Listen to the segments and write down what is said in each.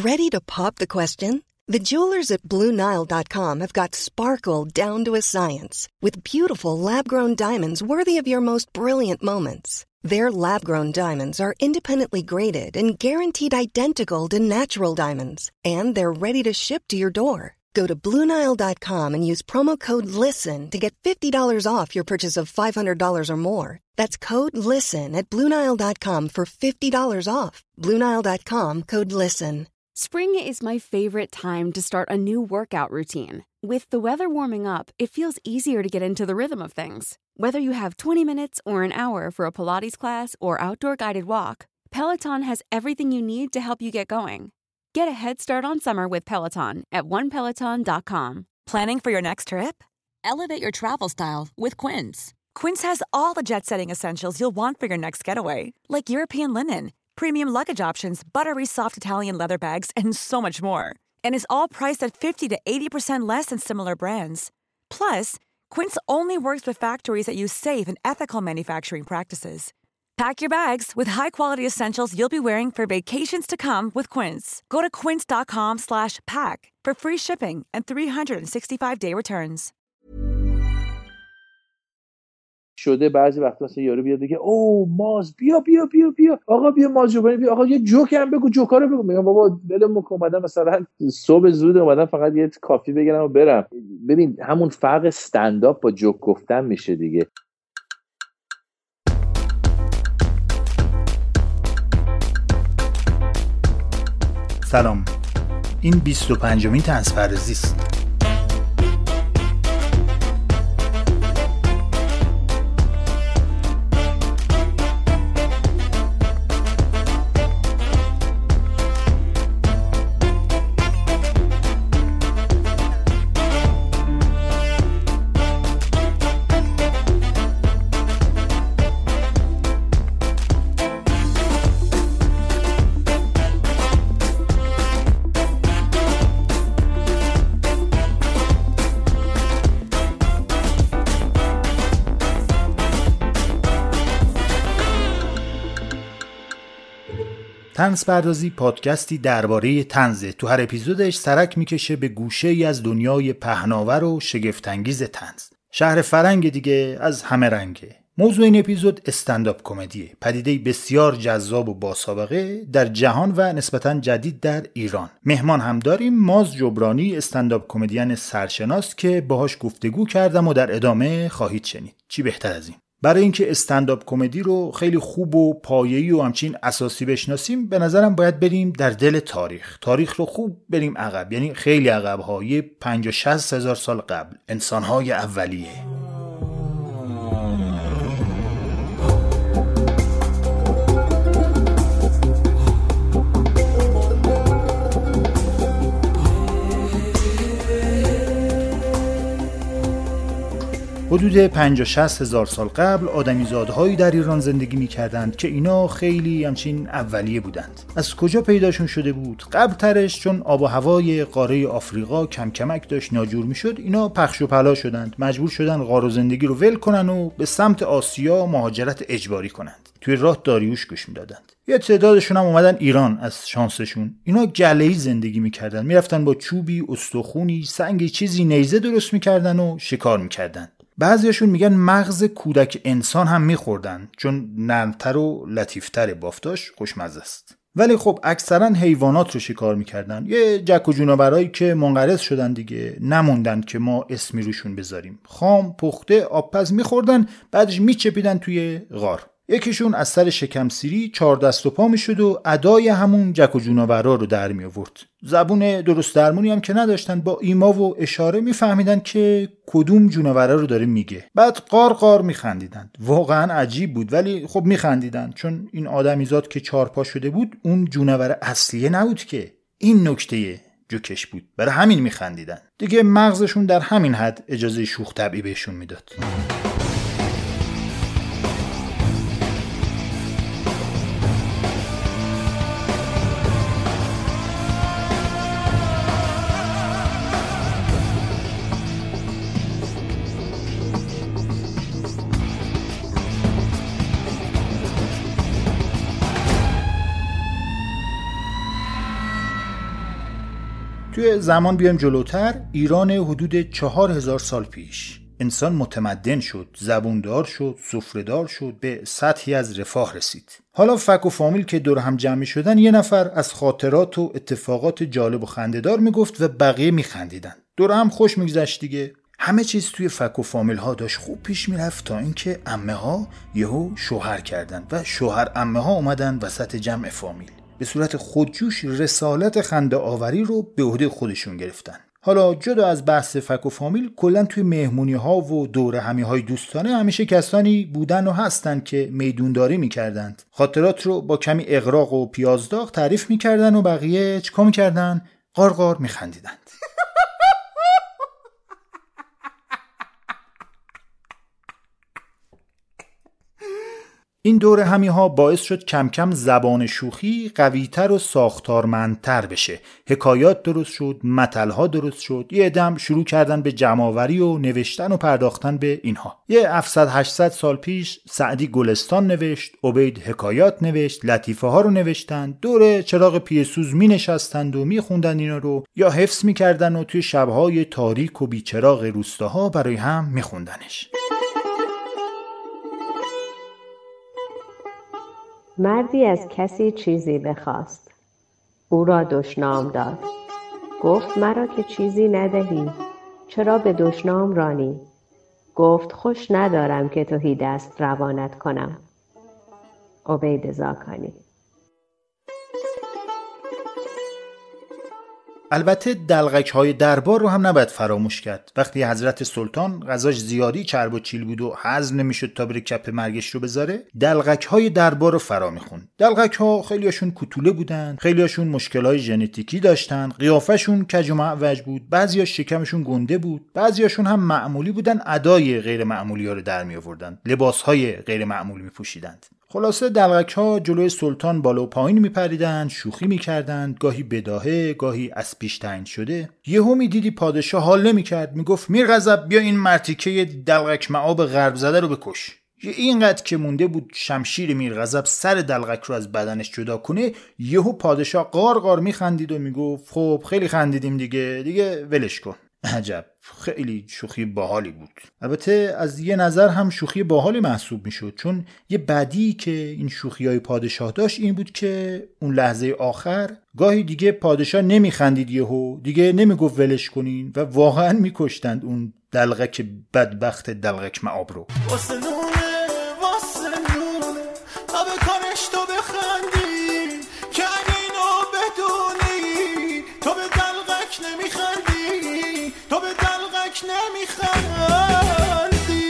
Ready to pop the question? The jewelers at BlueNile.com have got sparkle down to a science with beautiful lab-grown diamonds worthy of your most brilliant moments. Their lab-grown diamonds are independently graded and guaranteed identical to natural diamonds, and they're ready to ship to your door. Go to BlueNile.com and use promo code LISTEN to get $50 off your purchase of $500 or more. That's code LISTEN at BlueNile.com for $50 off. BlueNile.com, code LISTEN. Spring is my favorite time to start a new workout routine. With the weather warming up, it feels easier to get into the rhythm of things. Whether you have 20 minutes or an hour for a Pilates class or outdoor guided walk, Peloton has everything you need to help you get going. Get a head start on summer with Peloton at onepeloton.com. Planning for your next trip? Elevate your travel style with Quince. Quince has all the jet-setting essentials you'll want for your next getaway, like European linen, premium luggage options, buttery soft Italian leather bags, and so much more. And is all priced at 50 to 80% less than similar brands. Plus, Quince only works with factories that use safe and ethical manufacturing practices. Pack your bags with high-quality essentials you'll be wearing for vacations to come with Quince. Go to quince.com/pack for free shipping and 365-day returns. شده بعضی وقتا مثلا یارو بیاد بگه او ماز بیا آقا بیا ماز جو بیا آقا یه جوک هم بگو، جوکا رو بگو. میگم بابا ولم کن، اومدم مثلا صبح زود اومدم فقط یه کافی بگیرم و برم. ببین همون فرق استندآپ با جوک گفتن میشه دیگه. سلام، این 25مین طنزپردازی است. طنزپردازی پادکستی درباره طنزه. تو هر اپیزودش سرک میکشه به گوشه‌ای از دنیای پهناور و شگفت‌انگیز طنز. شهر فرنگ دیگه از همه رنگه. موضوع این اپیزود استندآپ کمدیه، پدیده‌ای بسیار جذاب و باسابقه در جهان و نسبتاً جدید در ایران. مهمان هم داریم، ماز جبرانی، استندآپ کمدین سرشناس که باهاش گفتگو کردم و در ادامه خواهید شنید. چی بهتر از این؟ برای اینکه استندآپ کمدی رو خیلی خوب و پایه‌ای و همچین اساسی بشناسیم، به نظرم باید بریم در دل تاریخ رو خوب بریم عقب، یعنی خیلی عقب‌ها، 50-60 هزار سال قبل، انسان‌های اولیه. حدود 50-60 هزار سال قبل آدمیزادهایی در ایران زندگی می‌کردند که اینا خیلی همچین اولیه بودند. از کجا پیداشون شده بود؟ قبل ترش چون آب و هوای قاره آفریقا کم کمک داشت ناجور میشد، اینا پخش و پلا شدند، مجبور شدن غار و زندگی رو ول کنن و به سمت آسیا مهاجرت اجباری کنند. توی راه داریوش گوش میدادند. یه تعدادشون هم اومدن ایران از شانسشون. اینا گله‌ای زندگی می‌کردن، میرفتن با چوبی، استخونی، سنگی چیزی نیزه درست می‌کردن و شکار می‌کردن. بعضیاشون میگن مغز کودک انسان هم میخوردن چون نرمتر و لطیفتر، بافتاش خوشمزه است. ولی خب اکثرا حیوانات رو شکار میکردن، یه جک و جونورایی که منقرض شدن دیگه، نموندن که ما اسمی روشون بذاریم. خام، پخته، آبپز میخوردن، بعدش میچپیدن توی غار. یکیشون از سر شکم سیری 4 دست و پا میشد و ادای همون جک و جونورا رو در می آورد. زبون درست درمونی هم که نداشتن، با ایما و اشاره میفهمیدن که کدوم جونورا رو داره میگه. بعد قار قار میخندیدن. واقعا عجیب بود، ولی خب میخندیدن چون این آدمیزاد که 4 پا شده بود اون جونور اصلیه نبود که. این نکته جوکش بود، برای همین میخندیدن دیگه. مغزشون در همین حد اجازه شوخ طبعی بهشون میداد. توی زمان بیایم جلوتر، ایران حدود 4000 سال پیش انسان متمدن شد، زبوندار شد، سفره‌دار شد، به سطحی از رفاه رسید. حالا فک و فامیل که دور هم جمع شدن، یه نفر از خاطرات و اتفاقات جالب و خنده‌دار میگفت و بقیه میخندیدن. دور هم خوش میگذشت دیگه. همه چیز توی فک و فامیل ها داشت خوب پیش میرفت تا اینکه عمه ها یهو شوهر کردن و شوهر عمه ها اومدن وسط جمع فامیل. به صورت خودجوش رسالت خنده آوری رو به عهده خودشون گرفتن. حالا جدا از بحث فک و فامیل، کلا توی مهمونی ها و دوره همی های دوستانه همیشه کسانی بودن و هستن که میدونداری میکردند. خاطرات رو با کمی اغراق و پیازداغ تعریف میکردن و بقیه چیکار میکردن؟ قارقار میخندیدند. این دوره همی ها باعث شد کم کم زبان شوخی قویتر و ساختارمندتر بشه. حکایات درست شد، متل‌ها درست شد. یه عدم شروع کردن به جمع‌آوری و نوشتن و پرداختن به اینها. یه 700-800 سال پیش سعدی گلستان نوشت، عبید حکایات نوشت، لطیفه ها رو نوشتن. دوره چراغ پیه‌سوز می نشستند و می خوندن اینا رو، یا حفظ می کردن و توی شب‌های تاریک و بیچراغ روستاها برای هم می خوندنش. مردی از کسی چیزی بخواست. او را دشنام داد. گفت مرا که چیزی ندهی، چرا به دشنام رانی؟ گفت خوش ندارم که تهی دست روانت کنم. عبید زاکانی. البته دلغک‌های دربار رو هم نباید فراموش کرد. وقتی حضرت سلطان غذاش زیادی چرب و چیل بود و هضم نمیشد تا بره کف مرگش رو بذاره، دلغک‌های دربار رو فرا میخوند. دلغک‌ها خیلیاشون کوتوله بودن، خیلیاشون مشکلای ژنتیکی داشتن، قیافشون کج و معوج بود، بعضیا شکمشون گنده بود، بعضیاشون هم معمولی بودن، ادای غیر معمولی‌ها رو در میآوردن، لباس‌های غیر معمولی میپوشیدند. خلاصه دلغک‌ها جلوی سلطان بالا و پایین میپریدن، شوخی میکردند، گاهی بداهه، گاهی از پیش تعیین شده. یهو میدیدی پادشاه حال نمیکرد، میگفت میرغضب بیا این مرتیکه دلغک معاب غرب زده رو بکش. اینقدر که مونده بود شمشیر میرغضب سر دلغک رو از بدنش جدا کنه، یهو پادشاه قار میخندید و میگفت خب خیلی خندیدیم دیگه ولش کن. عجب، خیلی شوخی باحالی بود. البته از یه نظر هم شوخی باحالی محسوب میشد، چون یه بدی که این شوخیای پادشاه داشت این بود که اون لحظه آخر گاهی دیگه پادشاه نمیخندید، یهو دیگه نمیگفت ولش کنین و واقعا میکشتند اون دلغک بدبخت دلغک معاب رو. واسه نونه تا به کارش تو بخندی که اگه اینو بدونی تو به دلغک نمیخندی، تو به دلغک نمیخندی.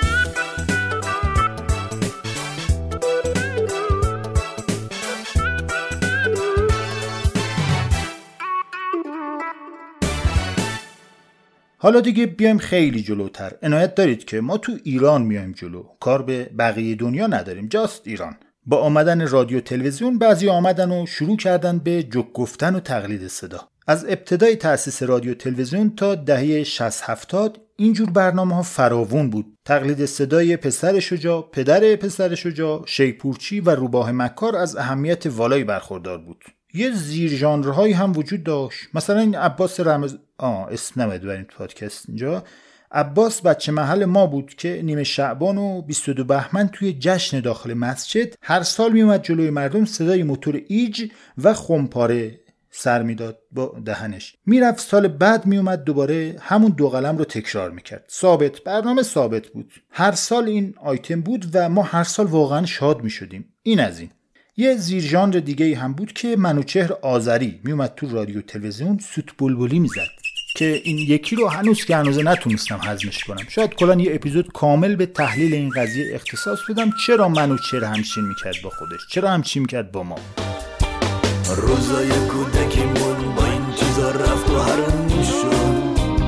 حالا دیگه بیایم خیلی جلوتر. عنایت دارید که ما تو ایران میایم جلو، کار به بقیه دنیا نداریم، جاست ایران. با آمدن رادیو تلویزیون بعضی آمدن و شروع کردن به جوک گفتن و تقلید صدا. از ابتدای تأسیس رادیو تلویزیون تا دهه 60-70 اینجور برنامه‌ها فراوون بود. تقلید صدای پسر شجاع، پدر پسر شجاع، شیپورچی و روباه مکار از اهمیت والایی برخوردار بود. یه زیر ژانرهایی هم وجود داشت. مثلا این عباس اسم نمیاد بریم تو پادکست اینجا. عباس بچه محل ما بود که نیمه شعبان و 22 بهمن توی جشن داخل مسجد هر سال میومد جلوی مردم صدای موتور ایج و خمپاره سر میداد با دهنش. میرفت سال بعد میومد دوباره همون دو قلم رو تکرار میکرد. برنامه ثابت بود. هر سال این آیتم بود و ما هر سال واقعا شاد میشدیم. این از این. یه زیر ژانر دیگه هم بود که منوچهر آذری میومد تو رادیو تلویزیون سوت بلبلی میزد که این یکی رو هنوز نتونستم هضمش کنم. شاید کلا یه اپیزود کامل به تحلیل این قضیه اختصاص بدم. چرا منوچهر همچین میکرد با خودش؟ چرا همچین میکرد با ما؟ روزای کودکیمون با این چیزا رفت و حرام شد،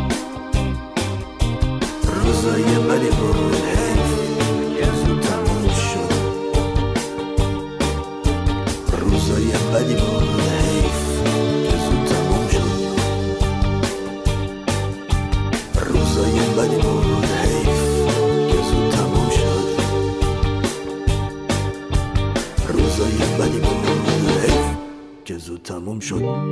روزای بدی بود که زود تموم شد، روزای بدی بود که زود تموم شد، روزای بدی بود که زود تموم شد، روزای بدی بود که زود تموم شد.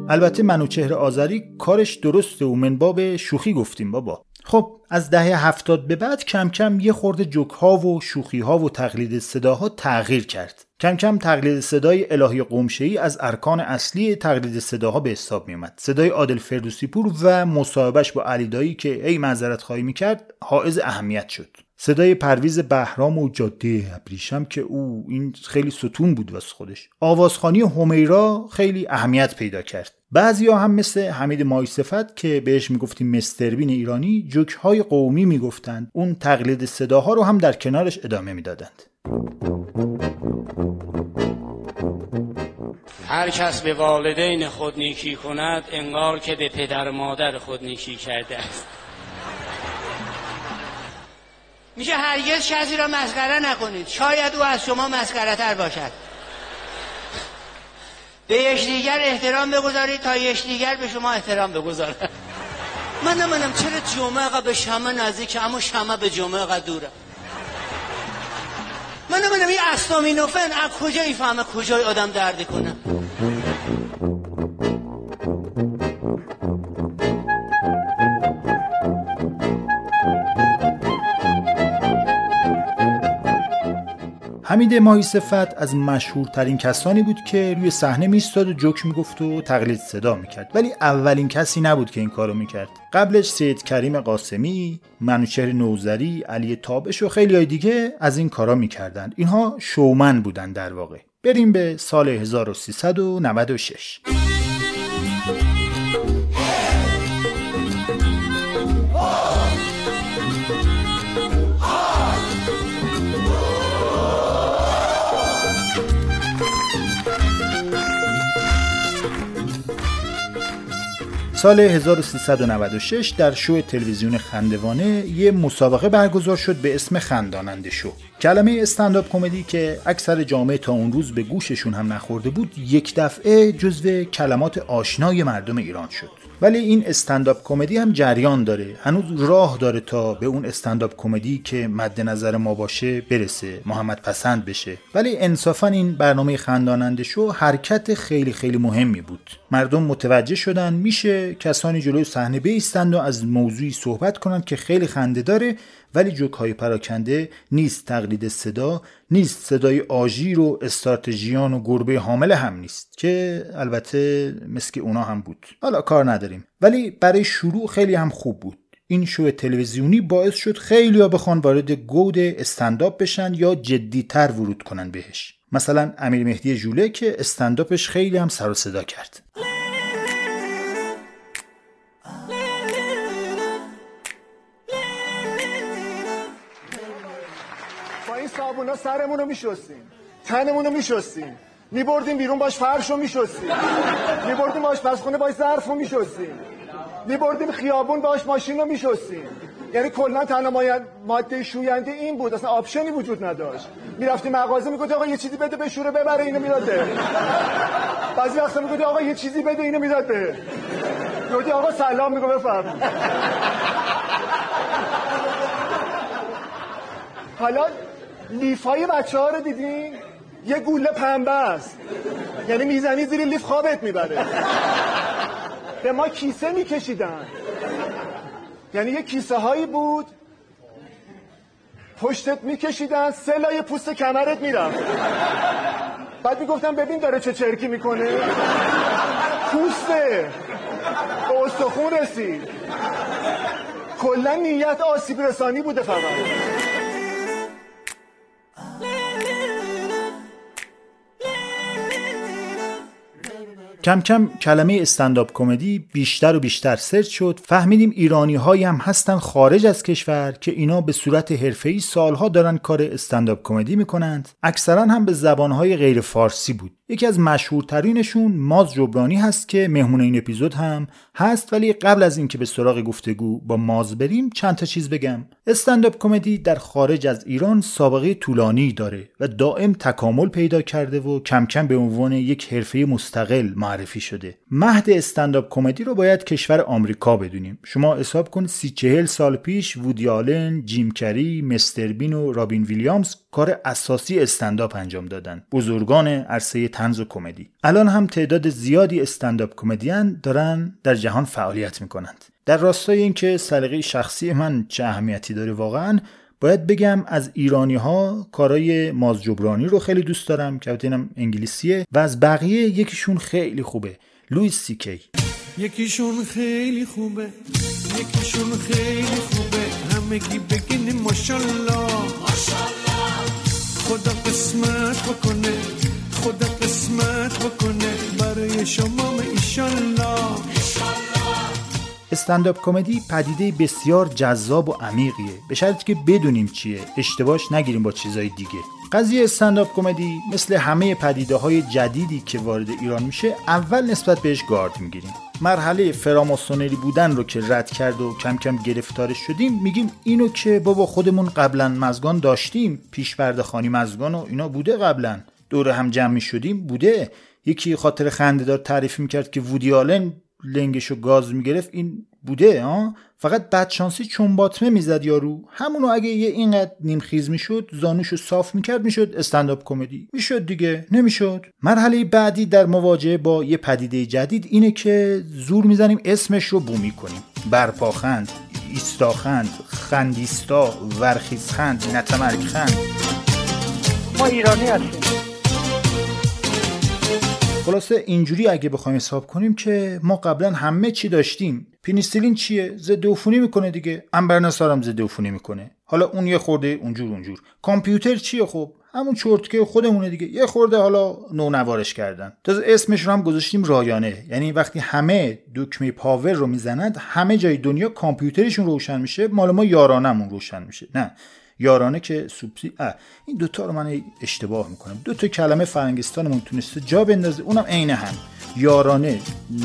البته منوچهر آذری کارش درسته و من باب شوخی گفتیم بابا. خب از دهه 70 به بعد کم کم یه خورده جوک‌ها و شوخی‌ها و تقلید صداها تغییر کرد. کم کم تقلید صدای الهی قمشه‌ای از ارکان اصلی تقلید صداها به حساب میومد. صدای عادل فردوسی پور و مصاحبهش با علی دایی که ای معذرت خواهی میکرد حائز اهمیت شد. صدای پرویز بهرام و جاده ابریشم که این خیلی ستون بود واسه خودش. آوازخوانی همیرا خیلی اهمیت پیدا کرد. بعضیا هم مثل حمید مایصفت که بهش میگفتیم مستر بین ایرانی جوک‌های قومی میگفتند، اون تقلید صداها رو هم در کنارش ادامه میدادند. هر کس به والدین خود نیکی کند انگار که به پدر و مادر خود نیکی کرده است. میشه هرگز کسی را مسخره نکنید، شاید او از شما مسخره تر باشد. به یکدیگر احترام بگذارید تا یکدیگر به شما احترام بگذارد. منم چرا جمعه به شمع نزدیکه اما شمع به جمعه دوره. منم این استامینوفن از کجایی فهمه کجای آدم درد کنه. حمید مایصفت از مشهورترین کسانی بود که روی صحنه میستاد و جوک میگفت و تقلید صدا میکرد، ولی اولین کسی نبود که این کارو میکرد. قبلش سید کریم قاسمی، منوچهر نوذری، علی تابش و خیلی های دیگه از این کارا میکردن. اینها شومن بودن در واقع. بریم به سال 1396. سال 1396 در شو تلویزیون خندوانه یه مسابقه برگزار شد به اسم خنداننده شو. کلمه استندآپ کمدی که اکثر جامعه تا اون روز به گوششون هم نخورده بود یک دفعه جزو کلمات آشنای مردم ایران شد. ولی این استندآپ کمدی هم جریان داره، هنوز راه داره تا به اون استندآپ کمدی که مد نظر ما باشه برسه، محمد پسند بشه. ولی انصافا این برنامه خنداننده شو حرکت خیلی خیلی مهمی بود. مردم متوجه شدن میشه کسانی جلوی صحنه بایستند و از موضوعی صحبت کنند که خیلی خنده داره، ولی جوک‌های پراکنده نیست، تقلید صدا نیست، صدای آژیر و استراتژیان و گربه حامل هم نیست که البته مثل اونا هم بود. حالا کار نداریم، ولی برای شروع خیلی هم خوب بود. این شو تلویزیونی باعث شد خیلی‌ها بخوان وارد گود استندآپ بشن یا جدی‌تر ورود کنن بهش. مثلا امیر مهدی ژوله که استندآپش خیلی هم سر و صدا کرد. صابونا سرمونو میشستیم، تنمونو میشستیم، میبردیم بیرون باش فرشو میشستیم، میبردیم باش آشپزخونه باش ظرفو میشستیم، میبردیم خیابون باش ماشینو میشستیم. یعنی کلا تنها ماده شوینده این بود، اصلا آپشنی وجود نداشت. میرفتیم مغازه میگفت آقا یه چیزی بده بشوره ببره، اینو میداده. بعضی وقتا میگفت آقا یه چیزی بده، اینو میداده. میگفت آقا سلام، میگفت بفرمایید. حالا لیفای بچه‌ها رو دیدین؟ یه گوله پنبه است، یعنی میزنی زیر لیف خوابت میبره. به ما کیسه میکشیدن، یعنی یه کیسه هایی بود پشتت میکشیدن، 3 لایه پوست کمرت میرفت. بعد میگفتن ببین داره چه چرکی میکنه، پوسته به استخون رسید. کلا نیت آسیب رسانی بوده فقط. کم کم کلمه استندآپ کمدی بیشتر و بیشتر سرچ شد. فهمیدیم ایرانی هایی هم هستن خارج از کشور که اینا به صورت حرفه‌ای سالها دارن کار استندآپ کمدی میکنند. اکثرا هم به زبانهای غیر فارسی بود. یکی از مشهورترینشون ماز جبرانی هست که مهمون این اپیزود هم هست. ولی قبل از اینکه به سراغ گفتگو با ماز بریم چند تا چیز بگم. استندآپ کمدی در خارج از ایران سابقه طولانی داره و دائم تکامل پیدا کرده و کم کم به عنوان یک حرفه مستقل معرفی شده. مهد استندآپ کمدی رو باید کشور آمریکا بدونیم. شما حساب کن 30-40 سال پیش وودی آلن، جیم کری، مستر بین و رابین ویلیامز کار اساسی استندآپ انجام دادن. بزرگان عرصه طنز و کمدی. الان هم تعداد زیادی استندآپ کمدین دارن در جهان فعالیت میکنند. در راستای اینکه سلیقه شخصی من چه اهمیتی داره واقعاً، باید بگم از ایرانی‌ها کارای ماز جبرانی رو خیلی دوست دارم که البته اینم انگلیسیه و از بقیه یکیشون خیلی خوبه، لوئیس سی کی. یکیشون خیلی خوبه، یکیشون خیلی خوبه، همگی بگین ماشاءالله ماشاءالله. خدا قسمت بکنه، خدا قسمت بکنه برای شما ایشالله. استندآپ کمدی پدیده بسیار جذاب و عمیقیه، به شرطی که بدونیم چیه، اشتباهش نگیریم با چیزای دیگه. قضیه استندآپ کمدی مثل همه پدیده‌های جدیدی که وارد ایران میشه، اول نسبت بهش گارد میگیریم. مرحله فراماسونری بودن رو که رد کرد و کم کم گرفتارش شدیم، میگیم اینو که بابا خودمون قبلا مزگان داشتیم، پیش پرده خانی مزگان و اینا بوده، قبلا دور هم جمع میشدیم بوده. یکی خاطر خنده‌دار تعریف میکرد که وودی آلن لنگشو گاز میگرفت، این بوده ها، فقط بدشانسی چون باطمه میزد یارو، همونو اگه یه اینقدر نیمخیز میشد زانوشو صاف میکرد میشد استندآپ کمدی. میشد دیگه؟ نمیشد. مرحله بعدی در مواجهه با یه پدیده جدید اینه که زور میزنیم اسمش رو بومی کنیم. برپاخند، ایستاخند، خندیستا، ورخیزخند، نتمرگخند. ما ایرانی هستیم. خلاصه اینجوری اگه بخوایم حساب کنیم که ما قبلا همه چی داشتیم. پنیسیلین چیه؟ ضد عفونی میکنه دیگه. انبرنسار هم ضد عفونی میکنه. حالا اون یه خورده اونجور. کامپیوتر چیه؟ خب همون چرتکه خودمونه دیگه. یه خورده حالا نونوارش کردن. تازه اسمش رو هم گذاشتیم رایانه. یعنی وقتی همه دکمه پاور رو میزنند همه جای دنیا کامپیوترشون روشن میشه، مال ما یارانمون روشن میشه. نه، یارانه که این دوتا رو من اشتباه میکنم. دوتا کلمه فرنگستانمون تونسته جا بندازه، اونم عین هم. یارانه،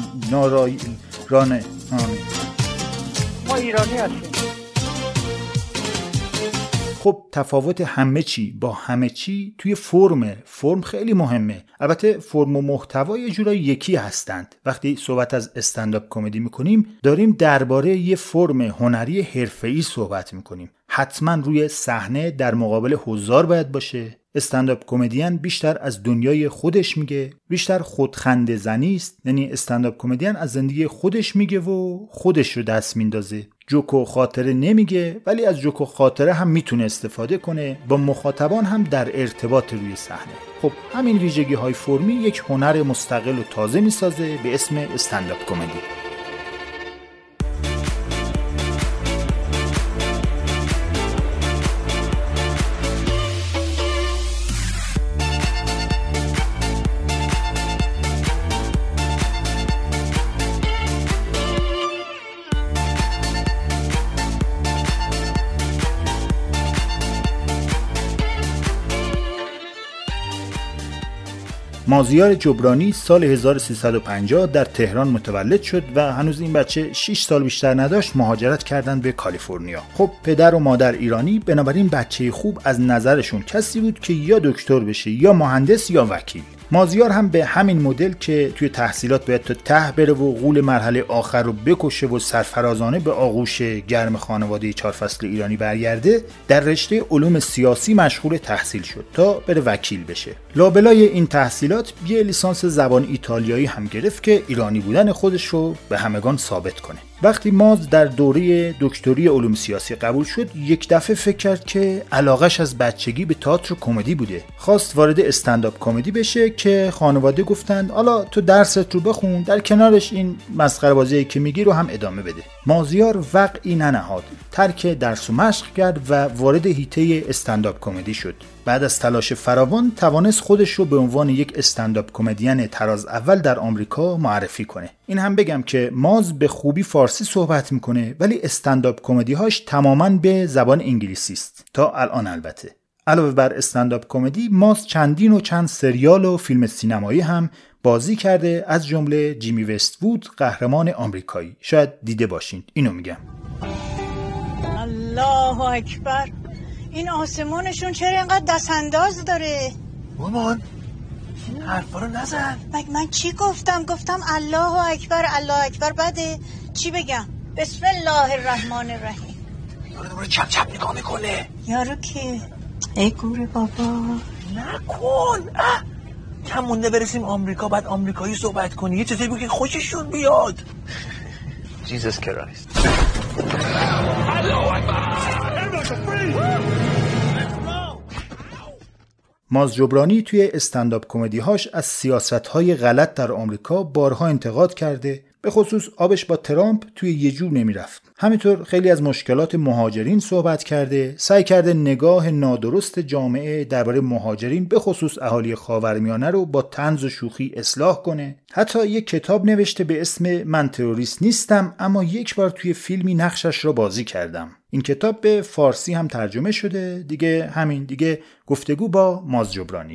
رانه. ما ایرانی هستیم. خب تفاوت همه چی با همه چی توی فرم خیلی مهمه. البته فرم و محتوا یه جورایی یکی هستند. وقتی صحبت از استندآپ کمدی میکنیم داریم درباره یه فرم هنری حرفه‌ای صحبت میکنیم. حتما روی صحنه در مقابل حضار باید باشه. استندآپ کمدین بیشتر از دنیای خودش میگه، بیشتر خودخنده زنی است. یعنی استندآپ کمدین از زندگی خودش میگه و خودش رو دست میندازه. جوک و خاطره نمیگه، ولی از جوک و خاطره هم میتونه استفاده کنه، با مخاطبان هم در ارتباط روی صحنه. خب همین ویژگی های فرمی یک هنر مستقل و تازه میسازه به اسم استندآپ کمدی. مازیار جبرانی سال 1350 در تهران متولد شد و هنوز این بچه 6 سال بیشتر نداشت مهاجرت کردن به کالیفرنیا. خب پدر و مادر ایرانی، بنابراین بچه خوب از نظرشون کسی بود که یا دکتر بشه یا مهندس یا وکیل. مازیار هم به همین مدل که توی تحصیلات باید تا ته بره و غول مرحله آخر رو بکشه و سرفرازانه به آغوش گرم خانواده 4 فصل ایرانی برگرده، در رشته علوم سیاسی مشغول تحصیل شد تا بره وکیل بشه. لابلای این تحصیلات یه لیسانس زبان ایتالیایی هم گرفت که ایرانی بودن خودش رو به همگان ثابت کنه. وقتی ماز در دوره دکتری علوم سیاسی قبول شد، یک دفعه فکر کرد که علاقش از بچگی به تئاتر و کمدی بوده. خواست وارد استندآپ کمدی بشه که خانواده گفتند حالا تو درست رو بخون، در کنارش این مسخره بازی که میگی رو هم ادامه بده. مازیار وقعی ننهاد، ترک درس و مشق کرد و وارد حیطه استندآپ کمدی شد. بعد از تلاش فراوان توانست خودش رو به عنوان یک استندآپ کمدین طراز اول در آمریکا معرفی کنه. این هم بگم که ماز به خوبی فارسی صحبت میکنه، ولی استندآپ کمدی‌هاش تماماً به زبان انگلیسی است تا الان. البته علاوه بر استندآپ کمدی، ماز چند سریال و فیلم سینمایی هم بازی کرده، از جمله جیمی وست‌وود، قهرمان آمریکایی. شاید دیده باشین. اینو میگم. الله اکبر، این آسمونشون چرا اینقدر دست انداز داره؟ مامان این حرفا رو نزن. مگه من چی گفتم؟ گفتم الله اکبر. الله اکبر بده؟ چی بگم؟ بسم الله الرحمن الرحیم. یارو چپ چپ نگاه میکنه. یارو که ای گوره بابا نکن. کم مونده برسیم آمریکا، بعد آمریکایی صحبت کنی، یه چیزی بگو که خوششون بیاد. جیزس کرایست. ماز جبرانی توی استندآپ کمدی‌هاش از سیاست‌های غلط در آمریکا بارها انتقاد کرده، به خصوص آبش با ترامپ توی یه جو نمیرفت. همینطور خیلی از مشکلات مهاجرین صحبت کرده، سعی کرده نگاه نادرست جامعه درباره مهاجرین به خصوص اهالی خاورمیانه رو با طنز و شوخی اصلاح کنه. حتی یک کتاب نوشته به اسم من تروریست نیستم اما یک بار توی فیلمی نقشش رو بازی کردم. این کتاب به فارسی هم ترجمه شده. دیگه گفتگو با ماز جبرانی.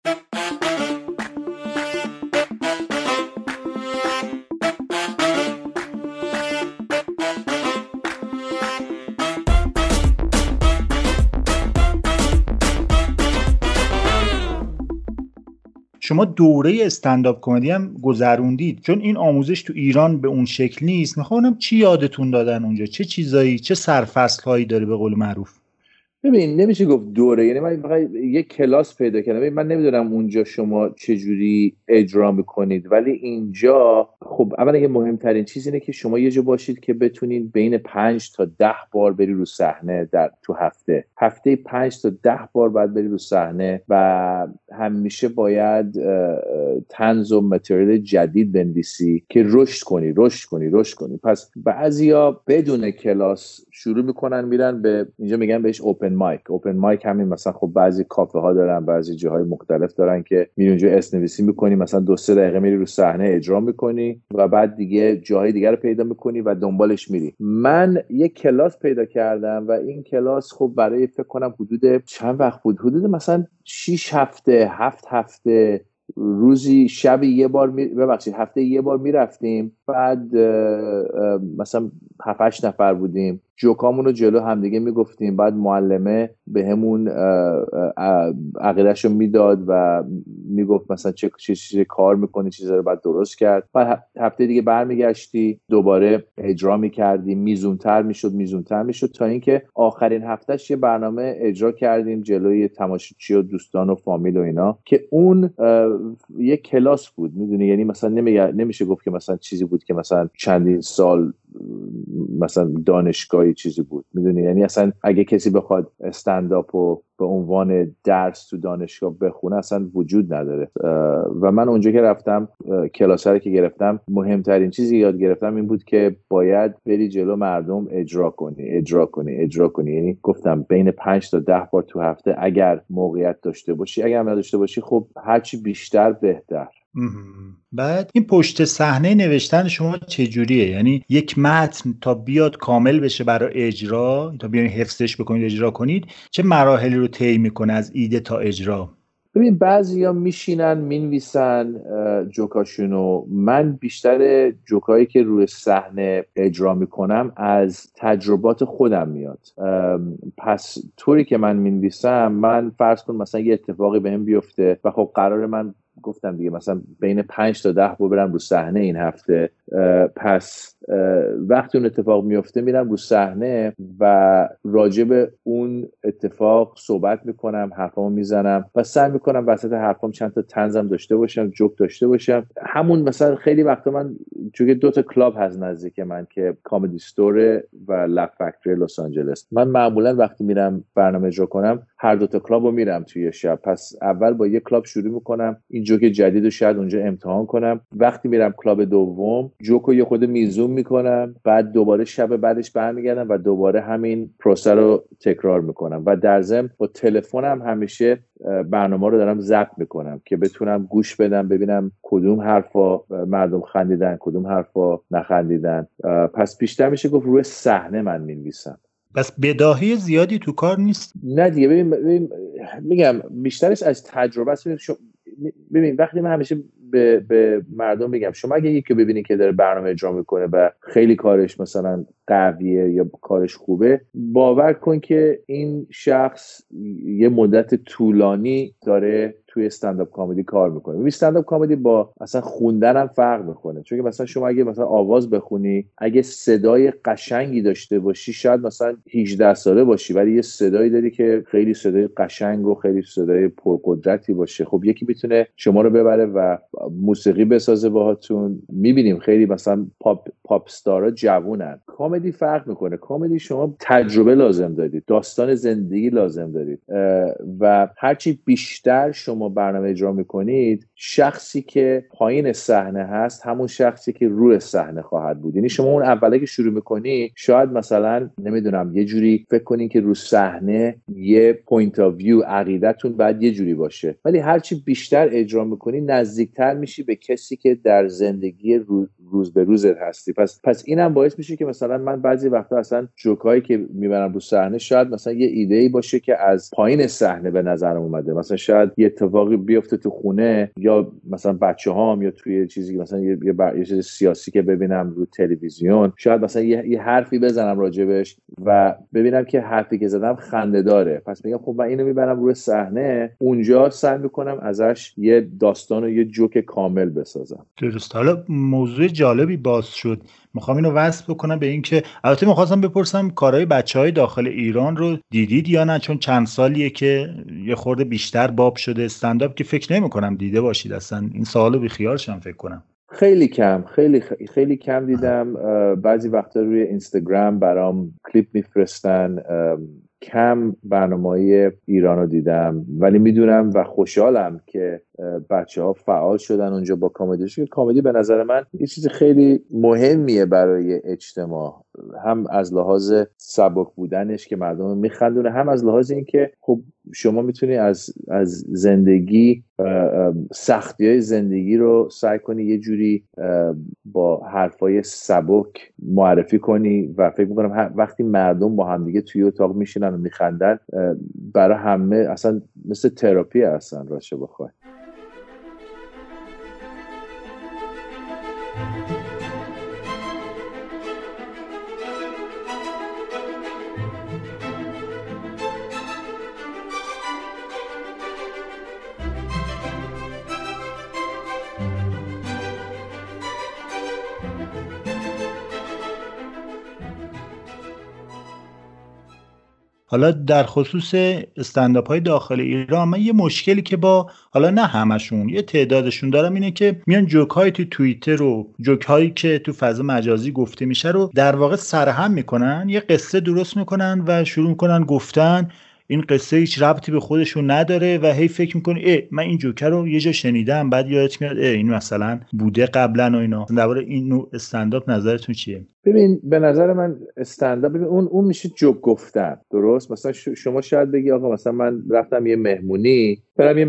شما دوره استندآپ کمدی هم گذروندید، چون این آموزش تو ایران به اون شکل نیست. میخوام چی یادتون دادن اونجا؟ چه چیزایی، چه سرفصل‌هایی داره به قول معروف؟ ببین نمیشه گفت دوره، یعنی من فقط یک کلاس پیدا کردم. من نمیدونم اونجا شما چجوری اجرا میکنید، ولی اینجا خب اولا که مهمترین چیز اینه که شما یه جا باشید که بتونید بین 5 تا 10 بار بری رو صحنه تو هفته 5 تا 10 بار باید بری رو صحنه و همیشه باید طنز و متریال جدید بنویسی که رشد کنی. پس بعضیا بدون کلاس شروع میکنن میرن به اینجا میگن بهش اوپن مایک همین مثلا خب بعضی کافه ها دارن، بعضی جاهای مختلف دارن که میری اونجا اسم نویسی میکنی، مثلا 2-3 دقیقه میری رو صحنه اجرا میکنی و بعد دیگه جاهای دیگر رو پیدا میکنی و دنبالش میری. من یک کلاس پیدا کردم و این کلاس خب برای فکر کنم حدود چند وقت بود، حدود مثلا 6 هفته 7 هفته روزی شبی یه بار هفته یه بار میرفتیم. بعد مثلا 7-8 نفر بودیم، جوکامون رو جلو همدیگه میگفتیم، بعد معلمه به همون عقیدهشو میداد و میگفت مثلا چه کار میکنی، چیزا رو باید درست کرد. بعد هفته دیگه برمیگشتی دوباره اجرا میکردیم، میزونتر میشد تا اینکه آخرین هفتهش یه برنامه اجرا کردیم جلوی تماشاچی و دوستان و فامیل و اینا که اون یه کلاس بود، میدونی، یعنی مثلا نمیشه گفت که مثلا چیزی بود که مثلا چندین سال مثلا دانشگاهی چیزی بود، میدونی، یعنی اصلا اگه کسی بخواد استندآپو به عنوان درس تو دانشگاه بخونه اصلا وجود نداره. و من اونجا که رفتم کلاس‌ها رو که گرفتم، مهمترین چیزی یاد گرفتم این بود که باید بری جلو مردم اجرا کنی. یعنی گفتم بین 5 تا 10 بار تو هفته اگر موقعیت داشته باشی، اگر نداشته باشی خب هرچی بیشتر بهتر. بعد این پشت صحنه نوشتن شما چجوریه؟ یعنی یک متن تا بیاد کامل بشه برای اجرا، تا بیاین حفظش بکنید اجرا کنید، چه مراحلی رو طی میکنه از ایده تا اجرا؟ ببین بعضیا میشینن مینویسن جوکاشونو. من بیشتر جوکایی که روی صحنه اجرا میکنم از تجربات خودم میاد. پس طوری که من مینویسم، من فرض کن مثلا یه اتفاقی بهم بیفته و خب قراره من گفتم دیگه مثلا بین 5 تا 10 بار برم رو صحنه این هفته. پس وقتی اون اتفاق میفته میرم رو صحنه و راجع به اون اتفاق صحبت میکنم، حرفامو میزنم و سعی میکنم وسط حرفام چند تا طنزم داشته باشم، جوک داشته باشم. همون مثلا خیلی وقتا من چون 2 تا کلاب هست نزدیک من که کامدی استور و لف فکتوری لس آنجلس، من معمولا وقتی میرم برنامه اجرا کنم هر 2 تا کلابو میرم توی شب. پس اول با یه کلاب شروع میکنم، این جوک جدیدو شاید اونجا امتحان کنم. وقتی میرم کلاب دوم جوکو یه خود میزوم میکنم، بعد دوباره شب بعدش برمیگردم و دوباره همین پروسه رو تکرار میکنم و در ضمن با تلفنم همیشه برنامه رو دارم ضبط میکنم که بتونم گوش بدم ببینم کدوم حرفا مردم خندیدن، کدوم حرفا نخندیدن. پس بیشتر میشه گفت روی صحنه من مینویسم. بس بداهی زیادی تو کار نیست؟ نه دیگه. ببین میگم بیشترش از تجربه است. ببین وقتی من همیشه به مردم میگم شما اگه یکی ببینید که داره برنامه اجرا میکنه و خیلی کارش مثلا قویه یا کارش خوبه، باور کن که این شخص یه مدت طولانی داره توی استندآپ کمدی کار میکنه. ببین استندآپ کمدی با اصلا خوندن هم فرق میکنه، چون که مثلا شما اگه مثلا آواز بخونی، اگه صدای قشنگی داشته باشی، شاید مثلا 18 ساله باشی ولی یه صدایی داری که خیلی صدای قشنگ و خیلی صدای پرقدرتی باشه، خب یکی میتونه شما رو ببره و موسیقی بسازه باهاتون. میبینیم خیلی مثلا پاپ استارا جوونن. کمدی فرق میکنه. کمدی شما تجربه لازم دارید، داستان زندگی لازم دارید و هرچی بیشتر شما برنامه اجرا میکنید، شخصی که پایین صحنه هست همون شخصی که روی صحنه خواهد بود. یعنی شما اون اوله که شروع میکنی شاید مثلا نمیدونم یه جوری فکر کنین که رو صحنه یه پوینت آف ویو عقیدتون بعد یه جوری باشه، ولی هرچی بیشتر اجرا میکنی نزدیکتر میشی به کسی که در زندگی روز به روزت هستی. پس اینم باعث میشه که مثلا من بعضی وقتا اصلا جوکایی که میبرم رو صحنه شاید مثلا یه ایده‌ای باشه که از پایین صحنه به نظرم اومده، مثلا شاید یه اتفاقی بیفته تو خونه یا مثلا بچه‌هام یا توی چیزی مثلا یه چیز سیاسی که ببینم رو تلویزیون، شاید مثلا یه حرفی بزنم راجبش و ببینم که حرفی که زدم خنده داره، پس میگم خب من اینو میبرم روی صحنه، اونجا سعی میکنم ازش یه داستان و یه جوک کامل بسازم. درست. حالا موضوع جالبی باز شد، میخوام اینو وصل بکنم به این که البته میخواستم بپرسم کارهای بچهای داخل ایران رو دیدید یا نه، چون چند سالیه که یه خورده بیشتر باب شده استندآپ که فکر نمی‌کنم دیده باشید اصلا. این سوالو بیخیال شم فکر کنم. خیلی کم، خیلی کم دیدم. بعضی وقتا روی اینستاگرام برام کلیپ میفرستن. کم برنامه‌های ایران رو دیدم، ولی میدونم و خوشحالم که بچه‌ها فعال شدن اونجا با کمدیش. که کمدی به نظر من یه چیز خیلی مهمیه برای اجتماع، هم از لحاظ سبک بودنش که مردم میخندونه، هم از لحاظ این که خب شما میتونی از زندگی، سختی‌های زندگی رو سعی کنی یه جوری با حرفای سبک معرفی کنی و فکر میکنم وقتی مردم با هم دیگه توی اتاق میشینن و میخندن، برای همه اصلا مثل تراپی هستن راشه بخوای. حالا در خصوص استندآپ های داخل ایران، من یه مشکلی که با حالا نه همشون، یه تعدادشون دارم اینه که میان جوک های تو توییتر و جوک هایی که تو فضا مجازی گفته میشه رو در واقع سرهم میکنن، یه قصه درست میکنن و شروع میکنن گفتن. این قصه هیچ ربطی به خودشون نداره و هی فکر میکنی من این جوکر رو یه جا شنیدم، بعد یادت میاد این مثلا بوده قبلا و اینا. درباره این نوع استندآپ نظرتون چیه؟ ببین به نظر من استندآپ اون میشه جوک گفتن، درست؟ مثلا شما شاید بگی آقا مثلا من رفتم یه مهمونی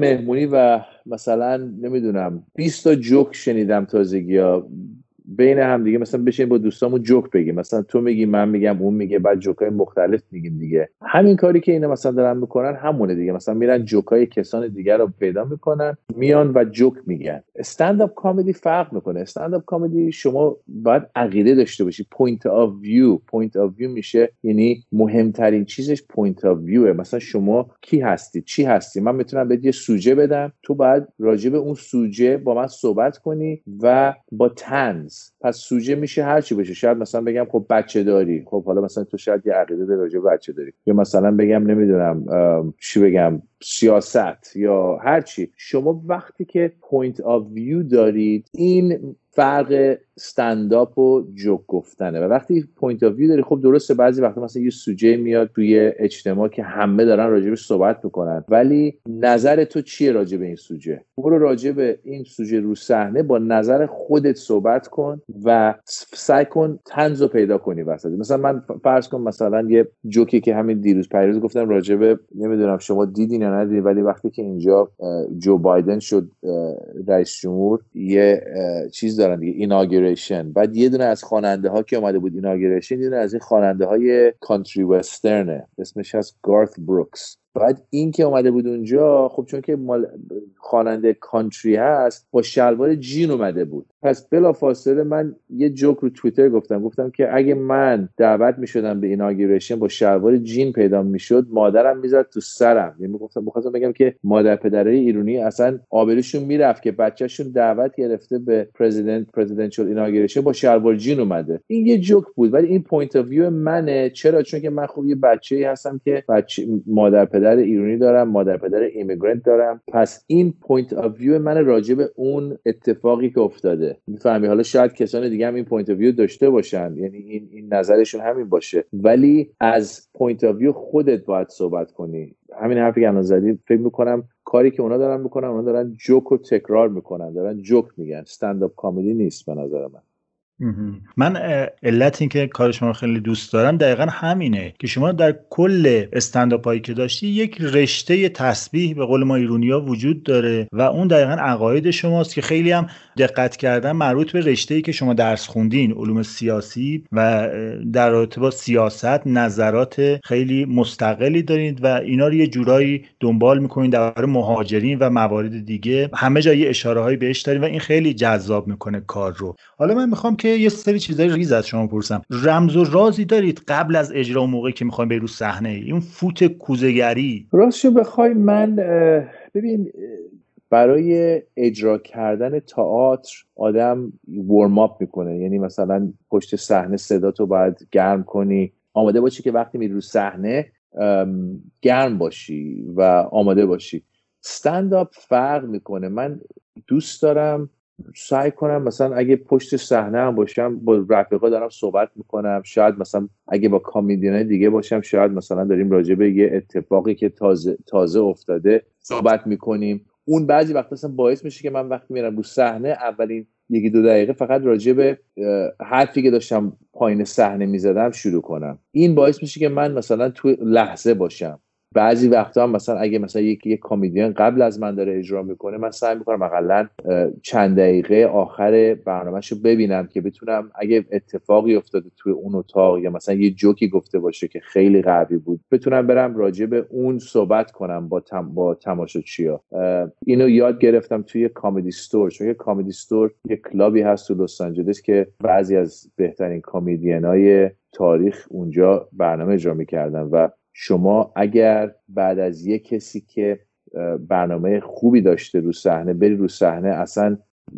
و مثلا نمیدونم 20 تا جوک شنیدم تازگی‌ها بین هم دیگه، مثلا بشین با دوستامون جوک بگیم، مثلا تو میگی من میگم اون میگه، بعد جوکای مختلف میگیم دیگه. همین کاری که اینا مثلا دارن میکنن همونه دیگه، مثلا میرن جوکای کسان دیگر رو پیدا میکنن میان و جوک میگن. استندآپ کمدی فرق میکنه. استندآپ کمدی شما باید عقیده داشته باشی. پوینت آف ویو میشه، یعنی مهمترین چیزش پوینت آف ویوه. مثلا شما کی هستی، چی هستی. من میتونم بهت یه سوژه بدم، تو باید راجع به اون سوژه با من صحبت کنی و با طنز. پس سوژه میشه هر چی بشه. شاید مثلا بگم خب بچه داری، خب حالا مثلا تو شاید یه عقیده داری راجع به بچه داری، یا مثلا بگم نمیدونم چی بگم، سیاست یا هر چی. شما وقتی که پوینت آف ویو دارید، این فرق استندآپ و جوک گفتنه. و وقتی پوینت آف ویو داری، خب درسته بعضی وقتا مثلا یه سوژه میاد توی اجتماع که همه دارن راجبش صحبت میکنن، ولی نظر تو چیه راجب این سوژه؟ برو راجب این سوژه رو صحنه با نظر خودت صحبت کن و سعی کن طنز رو پیدا کنی وسط. مثلا من فرض کن مثلا یه جوکی که همین دیروز پیروز گفتم راجب، نمیدونم شما دیدین یا ندیدین، ولی وقتی که اینجا جو بایدن شد رئیس جمهور، یه چیز دارن دیگه، ایناگوریشن. بعد یه دونه از خواننده ها که اومده بود ایناگوریشن، یه دونه از این خواننده های کانتری وسترنه، اسمش هست گارث بروکس. بعد این که اومده بود اونجا، خب چون که خواننده کانتری هست با شلوار جین اومده بود، پس بلافاصله من یه جوک رو توییتر گفتم که اگه من دعوت میشدم به ایناگوریشن با شلوار جین پیدا میشد، مادرم میزد تو سرم. یعنی میخواستم بگم که مادر پدرای ایرانی اصلا آبروشون میرفت که بچه‌شون دعوت گرفته به پرزیدنشال ایناگوریشن با شلوار جین اومده. این یه جوک بود، ولی این پوینت اف ویو منه. چرا؟ چون که من خب یه بچه‌ای هستم که مادر پدر ایرانی دارم، مادر پدر ایمیگرنت دارم، پس این پوینت اف ویو من راجع به اون اتفاقی که افتاده. میفهمی؟ حالا شاید کسان دیگه هم این پوینت اف ویو داشته باشن، یعنی این نظرشون همین باشه، ولی از پوینت اف ویو خودت باید صحبت کنی. همین حرفی که الان زدی، فکر میکنم کاری که اونا دارن میکنن، اونا دارن جوک رو تکرار میکنن، دارن جوک میگن، استندآپ کمدی نیست به نظر من. من علت این که کار شما رو خیلی دوست دارم دقیقا همینه که شما در کل استندآپایی که داشتی یک رشته تسبیح به قول ما ایرونیا وجود داره و اون دقیقا عقاید شماست که خیلی هم دقت کردن مربوط به رشته‌ای که شما درس خوندین، علوم سیاسی، و در رابطه با سیاست نظرات خیلی مستقلی دارید و اینا رو یه جورایی دنبال میکنید درباره مهاجرین و موارد دیگه، همه جا یه اشاره‌هایی بهش دارید و این خیلی جذاب میکنه کار رو. حالا من میخوام که یه سری چیزای ریز از شما پرسم. رمز و رازی دارید قبل از اجرا و موقعی که میخوایم بریم رو صحنه؟ این فوت کوزه‌گری راستش بخوای من ببین برای اجرا کردن تئاتر آدم ورم آپ میکنه، یعنی مثلا پشت صحنه صداتو باید گرم کنی، آماده باشی که وقتی میری رو صحنه گرم باشی و آماده باشی. استندآپ فرق میکنه. من دوست دارم سعی کنم مثلا اگه پشت صحنه هم باشم با رفیقا دارم صحبت میکنم، شاید مثلا اگه با کمدینای دیگه باشم شاید مثلا داریم راجع به یه اتفاقی که تازه افتاده صحبت میکنیم، اون بعضی وقتا مثلا باعث میشه که من وقتی میرم رو صحنه اولین 1-2 دقیقه فقط راجع به حرفی که داشتم پایین صحنه میزدم شروع کنم. این باعث میشه که من مثلا تو لحظه باشم. بعضی وقتا هم مثلا اگه مثلا یک کمدین قبل از من داره اجرا میکنه، من سعی میکنم حداقل چند دقیقه آخر برنامه‌شو ببینم که بتونم اگه اتفاقی افتاده توی اون اتاق یا مثلا یه جوکی گفته باشه که خیلی قوی بود، بتونم برم راجع به اون صحبت کنم با تماشاچی‌ها. اینو یاد گرفتم توی کمدی استور، چون یه کمدی استور یه کلابی هست تو لس آنجلس که بعضی از بهترین کمدینای تاریخ اونجا برنامه اجرا می‌کردن و شما اگر بعد از یک کسی که برنامه خوبی داشته رو صحنه بری رو صحنه، اصلا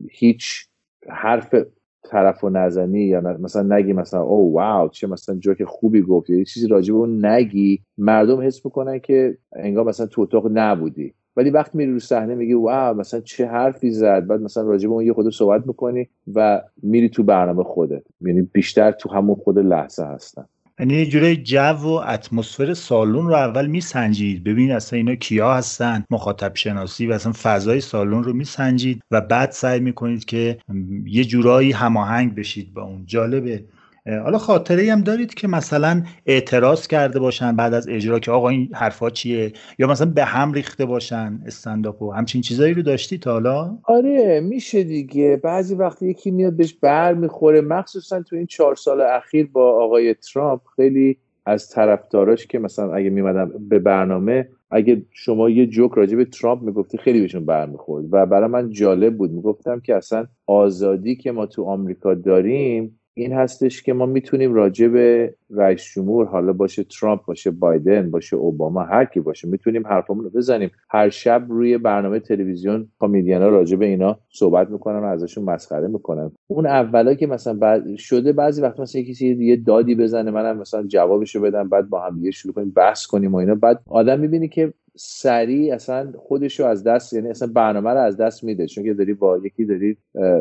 هیچ حرف طرفو نزنی یا مثلا نگی مثلا او واو چه مثلا جوک خوبی گفت یا یه چیزی راجع به اون نگی، مردم حس میکنن که انگار مثلا تو اتاق نبودی. ولی وقتی میری رو صحنه میگی واو مثلا چه حرفی زد، بعد مثلا راجع به اون یه خود صحبت میکنی و میری تو برنامه خودت، یعنی بیشتر تو همون خود لحظه هستن. یعنی یه جوری جو و اتمسفر سالن رو اول میسنجید، ببین اصلا اینا کیا هستن، مخاطب شناسی و اصلا فضای سالن رو میسنجید و بعد سعی میکنید که یه جورایی هماهنگ بشید با اون. جالبه. حالا خاطره‌ای هم دارید که مثلا اعتراض کرده باشن بعد از اجرا که آقا این حرفا چیه، یا مثلا به هم ریخته باشن استندآپو، همچین چیزایی رو داشتی تا حالا؟ آره میشه دیگه. بعضی وقتی یکی میاد بهش بر میخوره، مخصوصا تو این 4 سال اخیر با آقای ترامپ، خیلی از طرفداراش که مثلا اگه میمدن به برنامه، اگه شما یه جوک راجع به ترامپ میگفتی خیلی بهشون برمیخورد و برای من جالب بود. میگفتم که اصلا آزادی که ما تو آمریکا داریم این هستش که ما میتونیم راجع به رئیس جمهور، حالا باشه ترامپ باشه بایدن باشه اوباما، هر کی باشه، میتونیم حرفمون رو بزنیم. هر شب روی برنامه تلویزیون کمدینا راجع به اینا صحبت میکنن و ازشون مسخره میکنن. اون اولا که مثلا شده بعضی وقت مثلا کسی دیگه دادی بزنه، منم مثلا جوابشو بدم، بعد با هم دیگه شروع کنیم بحث کنیم و اینا، بعد آدم میبینی که سریع اصلا خودشو از دست، یعنی اصلا برنامه رو از دست میده، چون که داری با یکی داری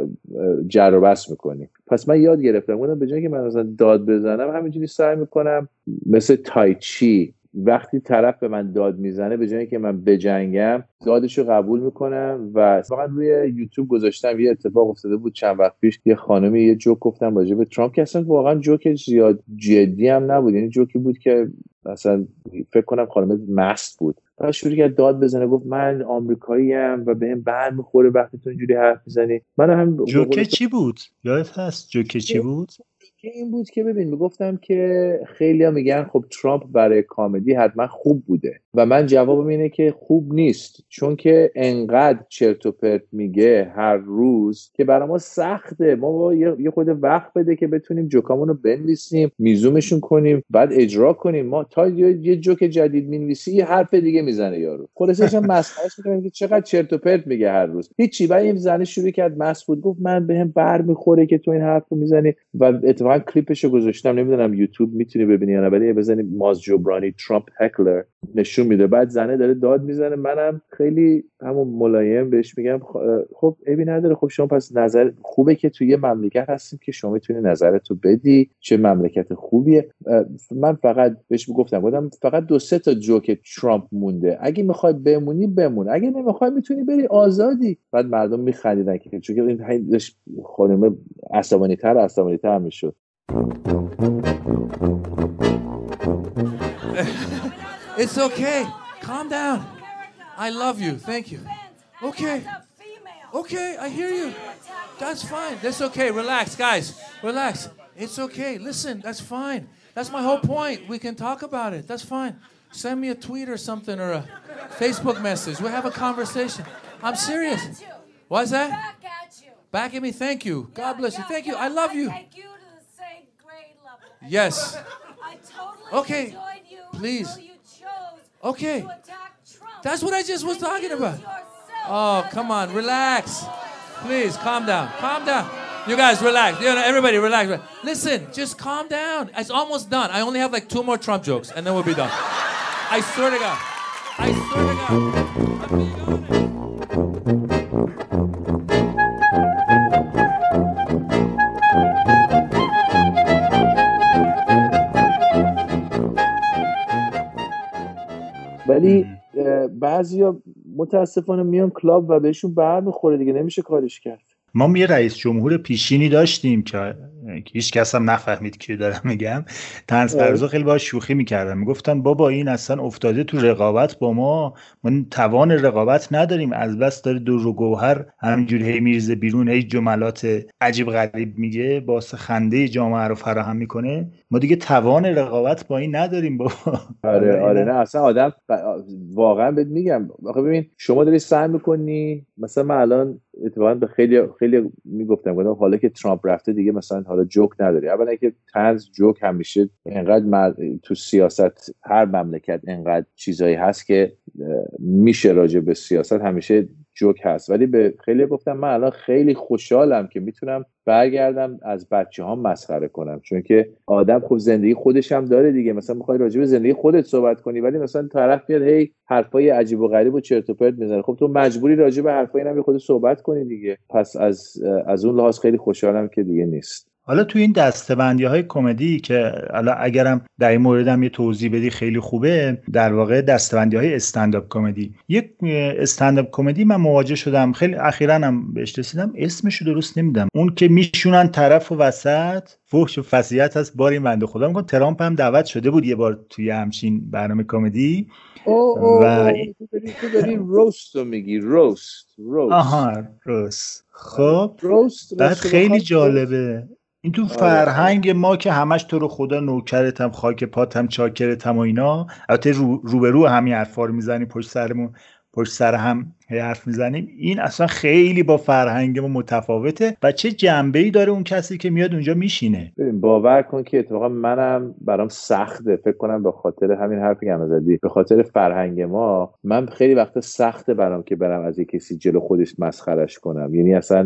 جر و بحث میکنی. پس من یاد گرفتم گفتم به جای که من مثلا داد بزنم، همینجوری سعی میکنم مثل تایچی، وقتی طرف به من داد میزنه به جای که من بجنگم دادشو قبول میکنم. و فقط روی یوتیوب گذاشتم یه اتفاق افتاده بود چند وقت پیش، یه خانمی یه جوک گفتم راجع به ترامپ که اصلا واقعا جوک زیاد جدی هم نبود، یعنی جوکی بود که اصلا فکر کنم خانم مست بود، بعد شروع کرد داد بزنه، گفت من آمریکاییم و بهم برمیخوره وقتی تو اینجوری حرف میزنی. من هم جوک چی بود؟ یادت هست جوک چی بود؟ نکته این بود که ببین میگفتم که خیلی‌ها میگن خب ترامپ برای کمدی حتما خوب بوده و من جوابم اینه که خوب نیست، چون که انقدر چرت و پرت میگه هر روز که برای ما سخته. ما با یه خود وقت بده که بتونیم جوکامون رو بنویسیم، میزومشون کنیم، بعد اجرا کنیم. ما تا یه جوک جدید مینویسی یه حرف دیگه میزنه یارو، خلاصش هم مسخرهش میکنه که چقدر چرت و پرت میگه هر روز. هیچی. بعد این زنه شروع کرد مس بود، گفت من بهم برمیخوره که تو این حرفو میزنی و اتفاقا کلیپشو گذاشتم، نمیدونم یوتیوب میتونی ببینی یا نه، ولی بزنی ماز جبرانی ترامپ هکلر نشون میده. بعد زنه داره داد میزنه، منم خیلی همون ملایم بهش میگم خب عیبی نداره، خب شما پس نظر خوبه که توی یه مملکت هستیم که شما میتونی نظرتو بدی، چه مملکت خوبیه. من فقط بهش گفتم فقط 2-3 تا جوک ترامپ مونده، اگه میخوای بمونی بمون، اگه نمیخوای میتونی بری آزادی. بعد مردم میخندیدن که چون این خانم عصبانی تر میشد. It's okay. Calm down. I love you. Thank you. Okay. Okay, I hear you. That's fine. That's okay. Relax, guys. Relax. It's okay. Listen, that's fine. That's my whole point. We can talk about it. That's fine. Send me a tweet or something or a Facebook message. We'll have a conversation. I'm serious. What's that? Back at you. Back at me. Thank you. God bless you. Thank you. I love you. Take you to the same grade level. Yes. I totally okay. enjoyed you. Please. You chose okay. to attack Trump. That's what I just was talking about. Oh, come on. Relax. Please, calm down. Calm down. You guys, relax. You know, everybody, relax. Listen, just calm down. It's almost done. I only have like 2 more Trump jokes, and then we'll be done. I swear to God. I swear to God. ولی بعضیا متاسفانه میان کلاب و بهشون برمیخوره دیگه، نمیشه کارش کرد. ما یه رئیس جمهور پیشینی داشتیم که هیچ کس هم نفهمید کی دارم میگم. طنز فرزا خیلی باهاش شوخی میکردن، میگفتن بابا این اصلا افتاده تو رقابت با ما توان رقابت نداریم، از بس داره در و گوهر همینجوری هی میریزه بیرون، هی جملات عجیب غریب میگه، باعث خنده جامعه رو فراهم میکنه، ما دیگه توان رقابت با این نداریم بابا. آره نه اصلا آدم واقعا بهت میگم آخه ببین شما داری سعی میکنی، مثلا من الان اتفاقا به خیلی میگفتم حالا که ترامپ رفته دیگه مثلا حالا جوک نداری. اولا که طنز جوک همیشه انقدر تو سیاست هر مملکت انقدر چیزایی هست که میشه راجع به سیاست همیشه جوک هست، ولی به خیلی گفتم من الان خیلی خوشحالم که میتونم برگردم از بچه‌هام مسخره کنم، چون که آدم خب زندگی خودش هم داره دیگه، مثلا میخوای راجع به زندگی خودت صحبت کنی ولی مثلا طرف میاد هی حرفای عجیب و غریب و چرت و پرت میزنه، خب تو مجبوری راجع به حرفای اینا خودت صحبت کنی دیگه. پس از اون لحاظ خیلی خوشحالم که دیگه نیست. حالا تو این دسته‌بندی‌های کمدی که حالا اگرم در این موردم یه توضیح بدی خیلی خوبه، در واقع دسته‌بندی‌های استندآپ کمدی. یک استندآپ کمدی من مواجه شدم خیلی اخیراً هم بهش رسیدم، اسمشو درست نمیدونم، اون که میشونن طرف و وسط فحش و فضیحت هست. بار این بنده خدا میگم ترامپ هم دعوت شده بود یه بار توی همچین برنامه کمدی. و تو داری روست رو میگی، روست. آها روست. خب بعد خیلی جالبه این تو فرهنگ ما که همش تو رو خدا نوکرتم، خاک پاتم، چاکرتم و اینا، البته روبرو همین حرفا رو میزنیم پشت سر هم حرف میزنیم، این اصلا خیلی با فرهنگ ما متفاوته و چه جنبه‌ای داره اون کسی که میاد اونجا میشینه. ببین باور کن که اتفاقا منم برام سخته، فکر کنم به خاطر همین حرفی که زدی، به خاطر فرهنگ ما من خیلی وقتا سخته برام که برم از یک کسی جلو خودش مسخرش کنم، یعنی اصلا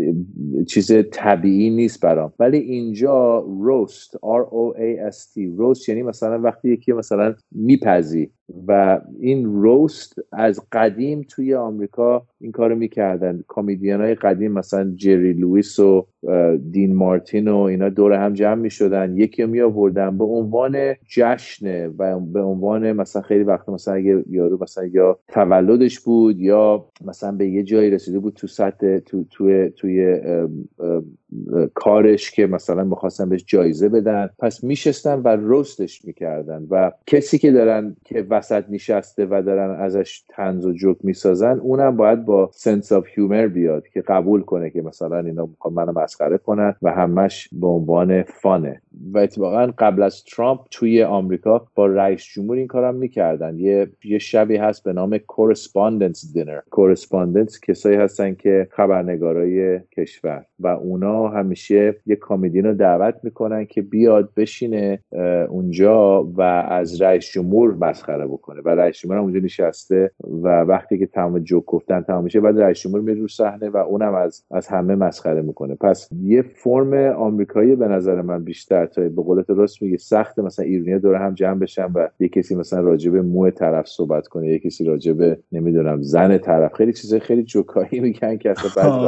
چیز طبیعی نیست برام. ولی اینجا روست ROAST روست یعنی مثلا وقتی یکی مثلا میپزی و این روست از قدیم توی آمریکا این کارو میکردن. کمدینای قدیم مثلا جری لوئیس و دین مارتین و اینا دور هم جمع میشدن، یکی رو میآوردن به عنوان جشن و به عنوان مثلا خیلی وقت مثلا اگه یارو مثلا یا تولدش بود یا مثلا به یه جایی رسیده بود تو سطح توی کارش که مثلا میخواستن بهش جایزه بدن، پس میشستن و روستش میکردن و کسی که دارن که وسط نشسته و دارن ازش طنز و جوک میسازن اونم باید با سنس آف هیومر بیاد که قبول کنه که مثلا اینا میخوان منو مسخره کنن و همش به عنوان فانه. و اتفاقا قبل از ترامپ توی آمریکا با رئیس جمهور این کارم میکردن. یه شبی هست به نام کورسپاندنس دینر. کورسپاندنس کسایی هستن که خبرنگارای کشور و اونا همیشه یه کمدین رو دعوت میکنن که بیاد بشینه اونجا و از رئیس جمهور مسخره بکنه و رئیس جمهور هم اونجا نشسته و وقتی که تمام جوک گفتن تمام میشه بعد رئیس جمهور میاد رو صحنه و اونم از همه مسخره میکنه. پس یه فرم آمریکایی به نظر من بیشتر تا به قولت راست میگه سخت مثلا ایرانی‌ها دور هم جمع بشن و یه کسی مثلا راجع به موی طرف صحبت کنه، یه کسی راجع به نمیدونم زن طرف، خیلی چیزای خیلی جوکایی میگن که اصلا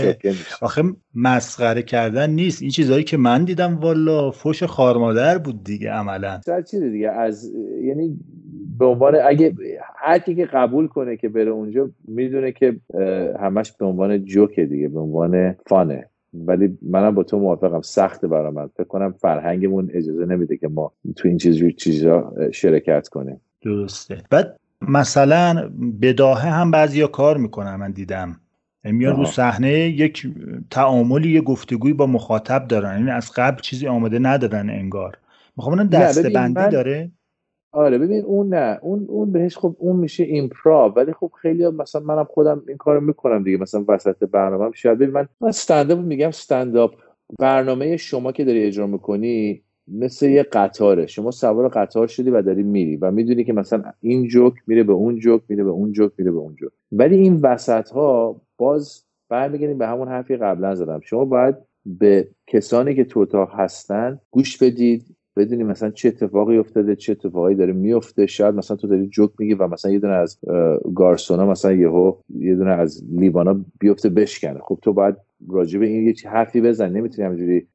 آخه مسخره کردن نیست. این چیزایی که من دیدم والا فوش خارمادر بود دیگه عملا. هر چیز دیگه از یعنی به عنوان اگه هر کی که قبول کنه که بره اونجا میدونه که همش به عنوان جوکه دیگه، به عنوان فانه. ولی منم با تو موافقم، سخته برای من. فکر کنم فرهنگمون اجازه نمیده که ما تو این چیزا شرکت کنیم. درسته. بعد مثلا بداهه هم بعضیا کار میکنن، من دیدم میان رو صحنه یک تعاملی، یه گفتگوی با مخاطب دارن، یعنی از قبل چیزی آماده ندارن انگار. میخوام دسته‌بندی داره. آره ببین اون نه اون بهش خب اون میشه ایمپروو، ولی خب خیلی مثلا منم خودم این کارو میکنم دیگه. مثلا وسط برنامه‌ام شاید ببین من استنداپ میگم، استنداپ برنامه شما که داری اجرا میکنی مثل یه قطاره، شما سوار قطار شدی و داری میری و میدونی که مثلا این جوک میره به اون جوک، میره به اون جوک، میره به اون جوک. ولی این وسط ها باز برمیگردیم به همون حرفی قبلا زدم، شما باید به کسانی که تو اتاق هستن گوش بدید، بدونی مثلا چه اتفاقی افتاده، چه اتفاقی داره میفته. شاید مثلا تو داری جوک میگی و مثلا یه دونه از گارسونا مثلا یه دونه از لیوانا بیفته بشکنه. خب تو باید راجع به این یه حرفی بزنی، نمیتونی همینجوری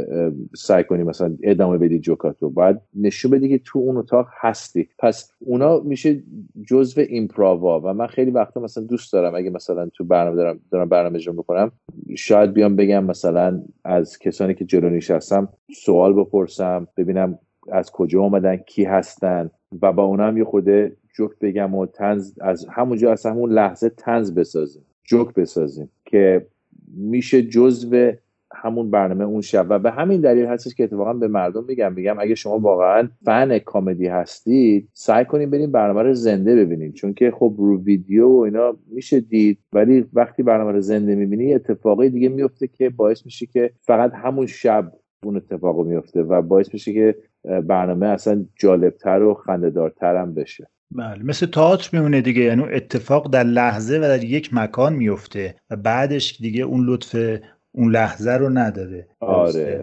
سعی کنی مثلا ادامه بدی جوکاتو. باید نشون بدی که تو اون اتاق هستی. پس اونا میشه جزء ایمپرووا و من خیلی وقتا مثلا دوست دارم اگه مثلا تو برنامه دارم برنامه اجرا میکنم شاید بیام بگم مثلا از کسانی که جلو نشستم سوال بپرسم، ببینم از کجا اومدن، کی هستن و با اونم یه خود جوک بگم و طنز از همونجا از همون لحظه طنز بسازیم، جوک بسازیم که میشه جزء همون برنامه اون شب. و به همین دلیل هستش که اتفاقا به مردم میگم اگه شما واقعا فن کمدی هستید سعی کنید برید برنامه رو زنده ببینید، چون که خب رو ویدیو و اینا میشه دید ولی وقتی برنامه رو زنده میبینی اتفاقی دیگه میفته که باعث میشه که فقط همون شب اون اتفاق میفته و باعث میشه که برنامه اصلا جالبتر و خنده‌دارتر هم بشه. بله، مثل تئاتر میمونه دیگه، یعنی اتفاق در لحظه و در یک مکان میفته و بعدش دیگه اون لطف اون لحظه رو نداره. آره.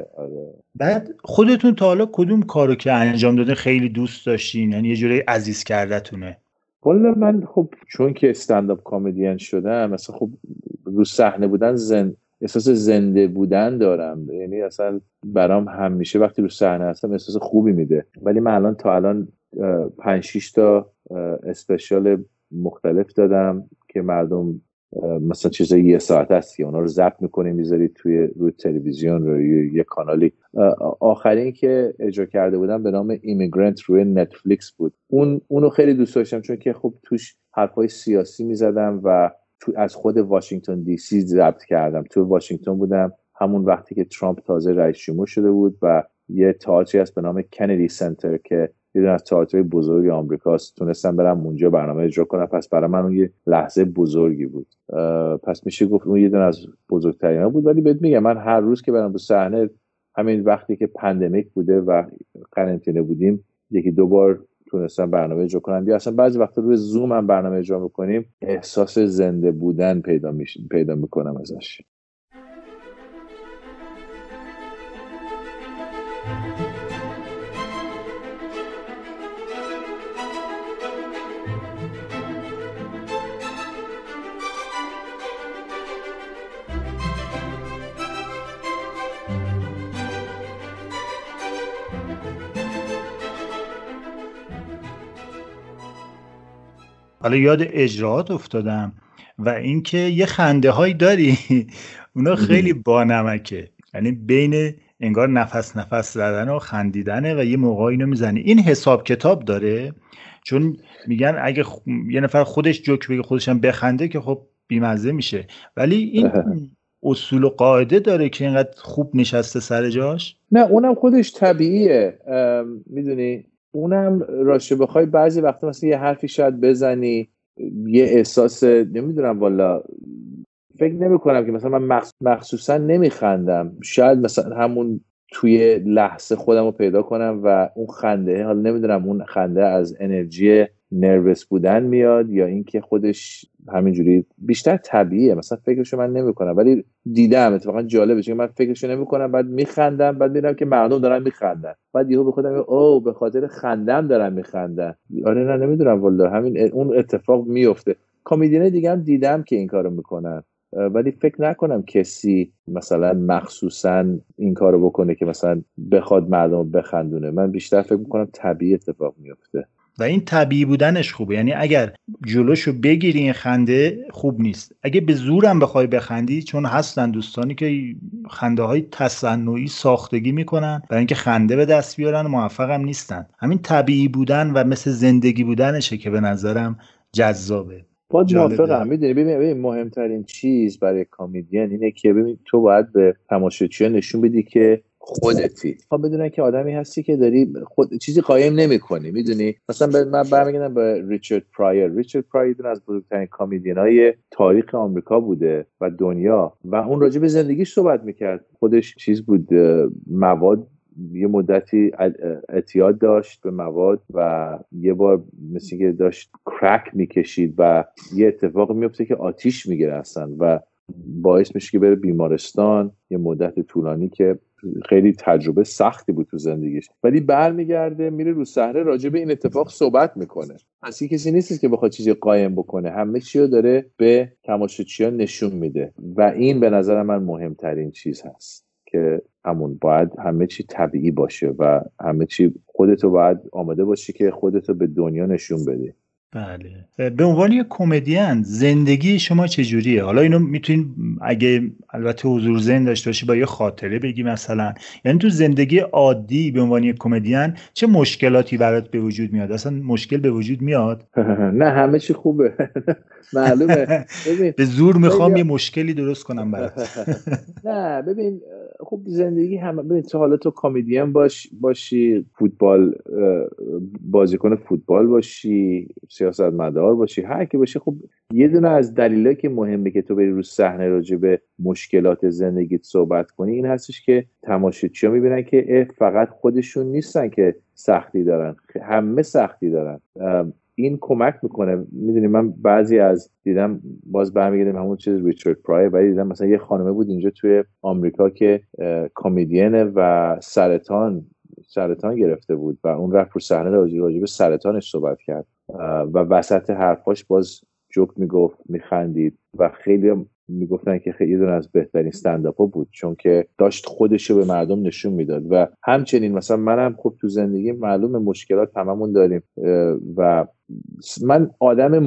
بعد خودتون تا حالا کدوم کارو که انجام دادین خیلی دوست داشتین، یعنی یه جوری عزیز کردتونه؟ والا من خب چون که استندآپ کمدین شدم مثلا خب رو صحنه بودن احساس زنده بودن دارم، یعنی اصلا برام همیشه وقتی رو صحنه هستم احساس خوبی میده. ولی من تا الان 5-6 تا اسپشیال مختلف دادم که مردم مثلا چیزای یه ساعت هست که اونا رو ضبط میکنیم میذارید روی تلویزیون روی یه کانالی. آخرین که اجرا کرده بودم به نام ایمیگرنت روی نتفلیکس بود. اونو خیلی دوست داشتم چون که خب توش حرفای سیاسی میزدم و از خود واشنگتن دی سی ضبط کردم. تو واشنگتن بودم همون وقتی که ترامپ تازه رئیس جمهور شده بود و یه تئاتری هست به نام کندی سنتر که یه دونه از تئاترهای بزرگ آمریکاست، تونستم برم اونجا برنامه اجرا کنم. پس برای من اون یه لحظه بزرگی بود. پس میشه گفت اون یه دونه از بزرگترینا بود. ولی بهت میگم من هر روز که برم به صحنه، همین وقتی که پندمیک بوده و قرنطینه بودیم 1-2 بار تونستم برنامه اجرا کنم، یا اصلا بعضی وقتا روی زوم هم برنامه اجرا میکنیم احساس زنده بودن پیدا میکنم ازش. حالا یاد اجراات افتادم و اینکه یه خنده هایی داری اونا خیلی بانمکه، یعنی بین انگار نفس زدن و خندیدنه و یه موقع اینو میزنی. این حساب کتاب داره، چون میگن اگه یه نفر خودش جوک بگه خودش هم بخنده که خب بیمزه میشه، ولی این اصول و قاعده داره که اینقدر خوب نشسته سر جاش. نه اونم خودش طبیعیه، میدونی اونم راشه بخوای بعضی وقتا مثلا یه حرفی شاید بزنی، یه احساس نمیدونم والا، فکر نمی کنم که مثلا من مخصوصا نمیخندم، شاید مثلا همون توی لحظه خودم رو پیدا کنم و اون خنده، حالا نمیدونم اون خنده از انرژی نروس بودن میاد یا اینکه خودش همینجوری بیشتر طبیعیه، مثلا فکرشو من نمی کنم ولی دیدم اتفاقا جالبه چون من فکرشو نمی کنم بعد میخندم، بعد میبینم که مردم دارن میخندن، بعد یهو به خودم میگم اوه به خاطر خندم دارن میخندن. آره نه نمیدونم والله همین اون اتفاق میفته. کمدین دیگه هم دیدم که این کارو میکنن ولی فکر نکنم کسی مثلا مخصوصا این کارو بکنه که مثلا بخواد مردم رو بخندونه. من بیشتر فکر میکنم طبیعی اتفاق میفته و این طبیعی بودنش خوبه. یعنی اگر جلوشو بگیری این خنده خوب نیست، اگه به زورم بخوای بخندی، چون هستن دوستانی که خنده های تصنعی ساختگی میکنن برای اینکه خنده به دست بیارن و موفق هم نیستن. همین طبیعی بودن و مثل زندگی بودنشه که به نظرم جذابه. موافقم. میدونی ببین مهمترین چیز برای کمدین اینه که ببین تو باید به تماشاچیان نشون بدی که خودتی، بدونن که آدمی هستی که داری چیزی قایم نمی‌کنی. میدونی مثلا من برمیگردم به ریچارد پرایر یکی از بزرگترین کمدین‌های تاریخ آمریکا بوده و دنیا و اون راجع به زندگیش صحبت می‌کرد. خودش چیز بود، مواد، یه مدتی اعتیاد داشت به مواد و یه بار مثل که داشت کرک میکشید و یه اتفاق میفته که آتیش میگیره اصلا و باعث میشه که بره بیمارستان یه مدت طولانی که خیلی تجربه سختی بود تو زندگیش، ولی برمیگرده میره رو صحنه راجع به این اتفاق صحبت میکنه. اصلا کسی نیست که بخواد چیزی قایم بکنه، همه چی رو داره به تماشاچیان نشون میده و این به نظر من مهمترین چیز هست که همون باید همه چی طبیعی باشه و همه چی خودتو باید آماده باشی که خودتو به دنیا نشون بدی. بله. به عنوان یک کمدین زندگی شما چجوریه؟ حالا اینو میتونین اگه البته حضور ذهن داشته باشی با یه خاطره بگی مثلا، یعنی تو زندگی عادی به عنوان یک کمدین چه مشکلاتی برات به وجود میاد؟ اصلا مشکل به وجود میاد؟ نه همه چی خوبه. معلومه. ببین به زور میخوام یه مشکلی درست کنم برات. نه ببین خب زندگی همه، ببین تو حالا تو کمدین باشی، فوتبال بازیکن فوتبال باشی، سیاستمدار باشی، هر کی باشی، خب یه دونه از دلایلی که مهمه که تو بری رو صحنه راجع به مشکلات زندگیت صحبت کنی این هستش که تماشاچی‌ها میبینن که فقط خودشون نیستن که سختی دارن، همه سختی دارن. این کمک میکنه. میدونی من بعضی از دیدم، باز برمیگردیم همون چیز ریچارد پرایر، ولی دیدم مثلا یه خانمه بود اینجا توی آمریکا که کمدینه و سرطان گرفته بود و اون رفت رو صحنه راجع به سرطانش صحبت کرد و وسط حرفاش باز جوک میگفت، میخندید و خیلی میگفتن که خیلی دونه از بهترین استندآپ‌ها بود چون که داشت خودشو به مردم نشون میداد. و همچنین مثلا منم خب تو زندگی معلومه مشکلات هممون داریم و من آدم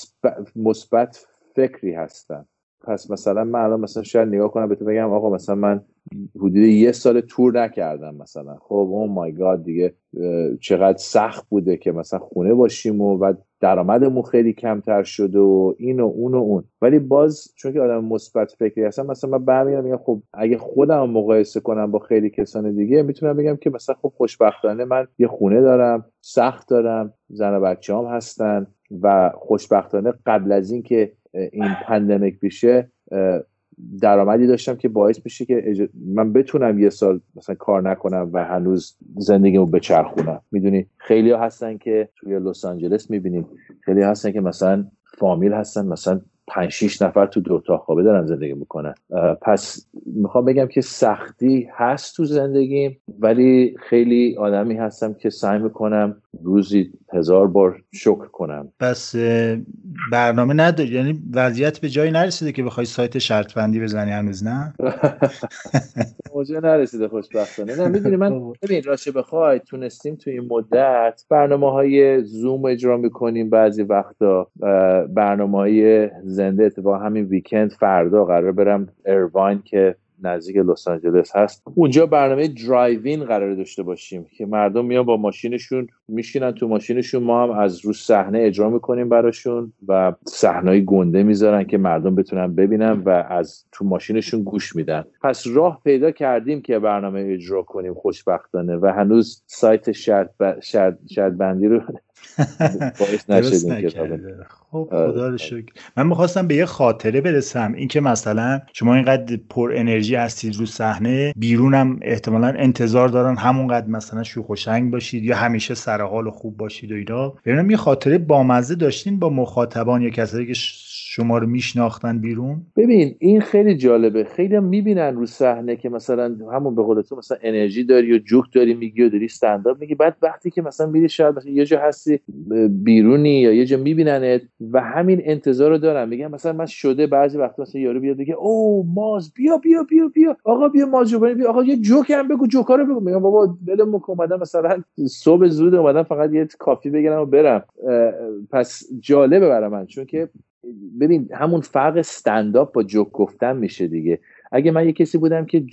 مثبت فکری هستم. پس مثلا من الان مثلا شاید نگاه کنم به تو بگم آقا مثلا من حدود 1 سال تور نکردم مثلا، خب او مای گاد دیگه چقدر سخت بوده که مثلا خونه باشیم و بعد درآمدمون خیلی کمتر شده و این و اون و اون، ولی باز چون که آدم مثبت فکری هستم مثلا من برمیگردم میگم خب اگه خودم مقایسه کنم با خیلی کسان دیگه میتونم بگم که مثلا خب خوشبختانه من یه خونه دارم، سخت دارم، زن و بچه‌ام هستن و خوشبختانه قبل از این که این پندمیک بشه درآمدی داشتم که باعث میشه که من بتونم 1 سال مثلا کار نکنم و هنوز زندگیمو بچرخونم. میدونی خیلی ها هستن که توی لس آنجلس میبینیم، خیلی هستن که مثلا فامیل هستن، مثلا 5-6 نفر تو 2 اتاق خوابه دارن زندگی میکنن. پس میخوام بگم که سختی هست تو زندگیم، ولی خیلی آدمی هستم که سعی میکنم روزی 1000 بار شکر کنم. پس برنامه نداری، یعنی وضعیت به جایی نرسیده که بخوای سایت شرط بندی بزنی هنوز؟ نه موجه نرسیده خوشبختانه. نه میدونی من ببین راشه بخوای تونستیم توی این مدت برنامه‌های زوم اجرا میکنیم، بعضی وقتا برنامه‌های زنده اتفاقا همین ویکند فردا قرار برم ایرواین که نزدیک لس آنجلس هست. اونجا برنامه درایوین قرار داشته باشیم که مردم میان با ماشینشون میشینن تو ماشینشون، ما هم از رو صحنه اجرا میکنیم براشون و صحنه‌ای گنده میذارن که مردم بتونن ببینن و از تو ماشینشون گوش میدن. پس راه پیدا کردیم که برنامه اجرا کنیم خوشبختانه و هنوز سایت شرط بندی رو باعث نشدیم که خب خدا رو شکر. من می‌خواستم به یه خاطره برسم، این که مثلا شما اینقدر پر انرژی هستید رو صحنه، بیرونم احتمالاً انتظار دارن همونقدر مثلا شوخ و شنگ باشید یا همیشه سر حال خوب باشید و اینا. ببینم یه خاطره بامزه داشتین با مخاطبان یا کسایی که شما رو میشناختن بیرون؟ ببین این خیلی جالبه، خیلی هم میبینن رو صحنه که مثلا همون به قول تو مثلا انرژی داری و جوک داری میگی و داری استندآپ میگی، بعد وقتی که مثلا میری شاید مثلا یه جا هستی بیرونی یا یه جا میبیننت و همین انتظار رو دارن، میگن مثلا من شده بعضی وقتا مثلا یارو بیاد بگه او ماز بیا آقا بیا ماز جوانی بیا آقا یه جوک هم بگو، جوکا رو بگو. میگم بابا ولم کن، اومدم مثلا صبح زود اومدم فقط یه کافی بگیرم و برم. پس جالبه برای من، چون که ببین همون فرق استندآپ با جوک گفتن میشه دیگه. اگه من یه کسی بودم که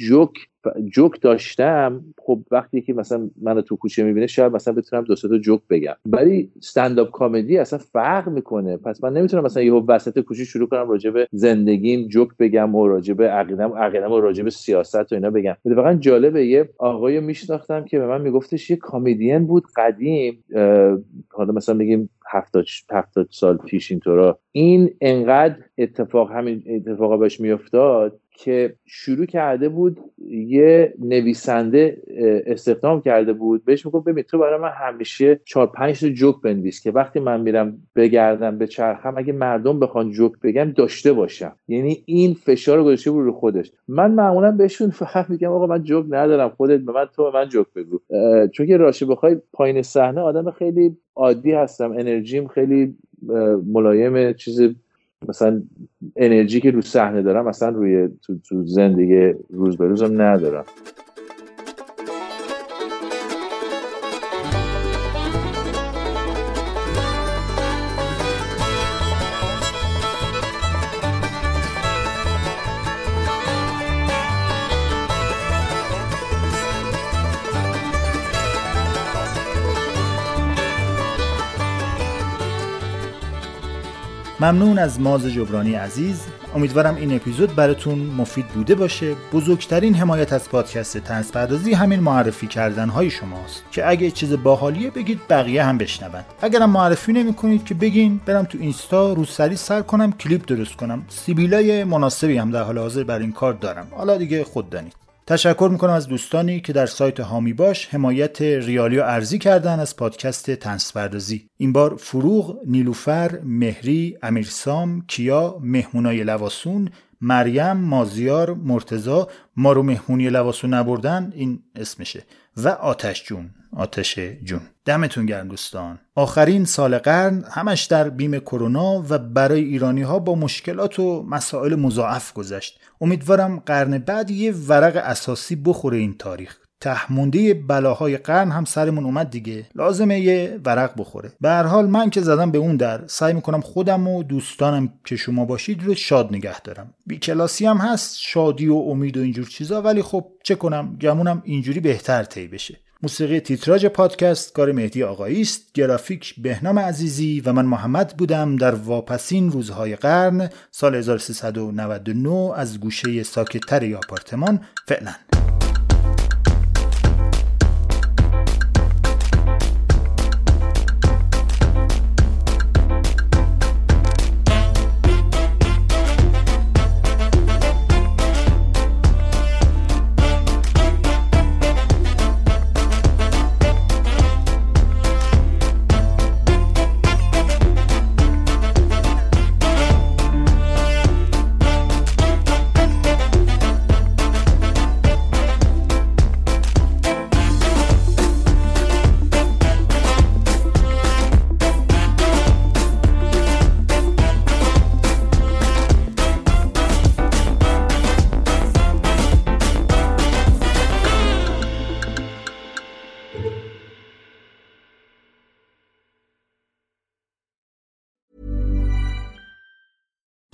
جوک داشتم، خب وقتی که مثلا منو تو کوچه میبینه شاید مثلا بتونم دو سه تا جوک بگم، ولی استندآپ کمدی اصلا فرق میکنه. پس من نمیتونم مثلا یهو وسط کوچه شروع کنم راجع به زندگیم جوک بگم و راجع به عقیده‌ام و راجع به سیاست و اینا بگم. واقعا جالبه، یه آقایی میشناختم که به من میگفتش یه کمدین بود قدیم، حالا مثلا بگیم 70 سال پیش اینطورا، این انقدر همین اتفاقا بهش میافتاد که شروع کرده بود یه نویسنده استخدام کرده بود، بهش میگفت ببین تو برای من همیشه 4-5 تا جوک بنویس که وقتی من میرم بگردم به چرخم اگه مردم بخوان جوک بگم داشته باشم. یعنی این فشار رو گذاشته بود رو خودش. من معمولا بهشون فقط میگم آقا من جوک ندارم، خودت به من، تو به من جوک بگو. چون که راشه بخوای پایین صحنه آدم خیلی عادی هستم، انرژیم خیلی ملایم، چیز مثلا انرژی که رو صحنه دارم مثلا روی تو زندگی روز به روزم ندارم. ممنون از ماز جبرانی عزیز. امیدوارم این اپیزود براتون مفید بوده باشه. بزرگترین حمایت از پادکست طنز پردازی همین معرفی کردن های شماست که اگه چیز باحالیه بگید بقیه هم بشنون. اگرم معرفی نمی‌کنید که بگین برم تو اینستا رو سری سر کنم کلیپ درست کنم. سیبیلای مناسبی هم در حال حاضر برای این کار دارم. حالا دیگه خود دانید. تشکر میکنم از دوستانی که در سایت هامی باش حمایت ریالی و ارزی کردن از پادکست طنز پردازی. این بار فروغ، نیلوفر، مهری، امیرسام، کیا، مهمونای لواسون، مریم، مازیار، مرتضی، ما رو مهمونی لواسون نبردن، این اسمشه، و آتش جون. دمتون گرم دوستان. آخرین سال قرن همش در بیم کرونا و برای ایرانی ها با مشکلات و مسائل مضاعف گذشت. امیدوارم قرن بعد یه ورق اساسی بخوره این تاریخ. تهمونده بلاهای قرن هم سرمون اومد دیگه، لازمه یه ورق بخوره. به هر حال من که زدم به اون در، سعی میکنم خودم و دوستانم که شما باشید رو شاد نگه دارم. بی کلاسی هم هست، شادی و امید و اینجور چیزا، ولی خب چه کنم، گمونم اینجوری بهتر طی بشه. موسیقی تیتراژ پادکست کار مهدی آقایی است، گرافیک بهنام عزیزی و من محمد بودم در واپسین روزهای قرن سال 1399 از گوشه ساکت‌تر آپارتمان. فعلا.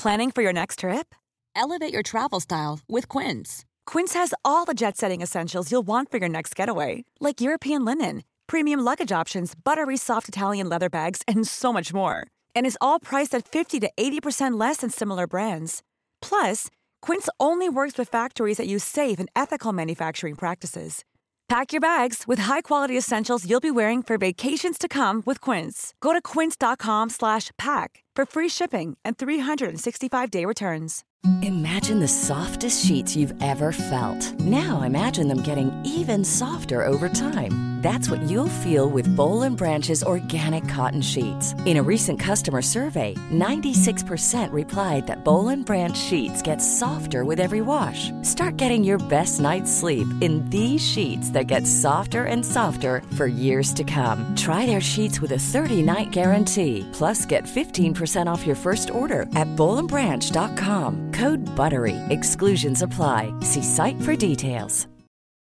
Planning for your next trip? Elevate your travel style with Quince. Quince has all the jet-setting essentials you'll want for your next getaway, like European linen, premium luggage options, buttery soft Italian leather bags, and so much more. And is all priced at 50 to 80% less than similar brands. Plus, Quince only works with factories that use safe and ethical manufacturing practices. Pack your bags with high-quality essentials you'll be wearing for vacations to come with Quince. Go to quince.com/pack for free shipping and 365-day returns. Imagine the softest sheets you've ever felt. Now imagine them getting even softer over time. That's what you'll feel with Boll & Branch's organic cotton sheets. In a recent customer survey, 96% replied that Boll & Branch sheets get softer with every wash. Start getting your best night's sleep in these sheets that get softer and softer for years to come. Try their sheets with a 30-night guarantee. Plus, get 15% off your first order at bollandbranch.com. Code BUTTERY. Exclusions apply. See site for details.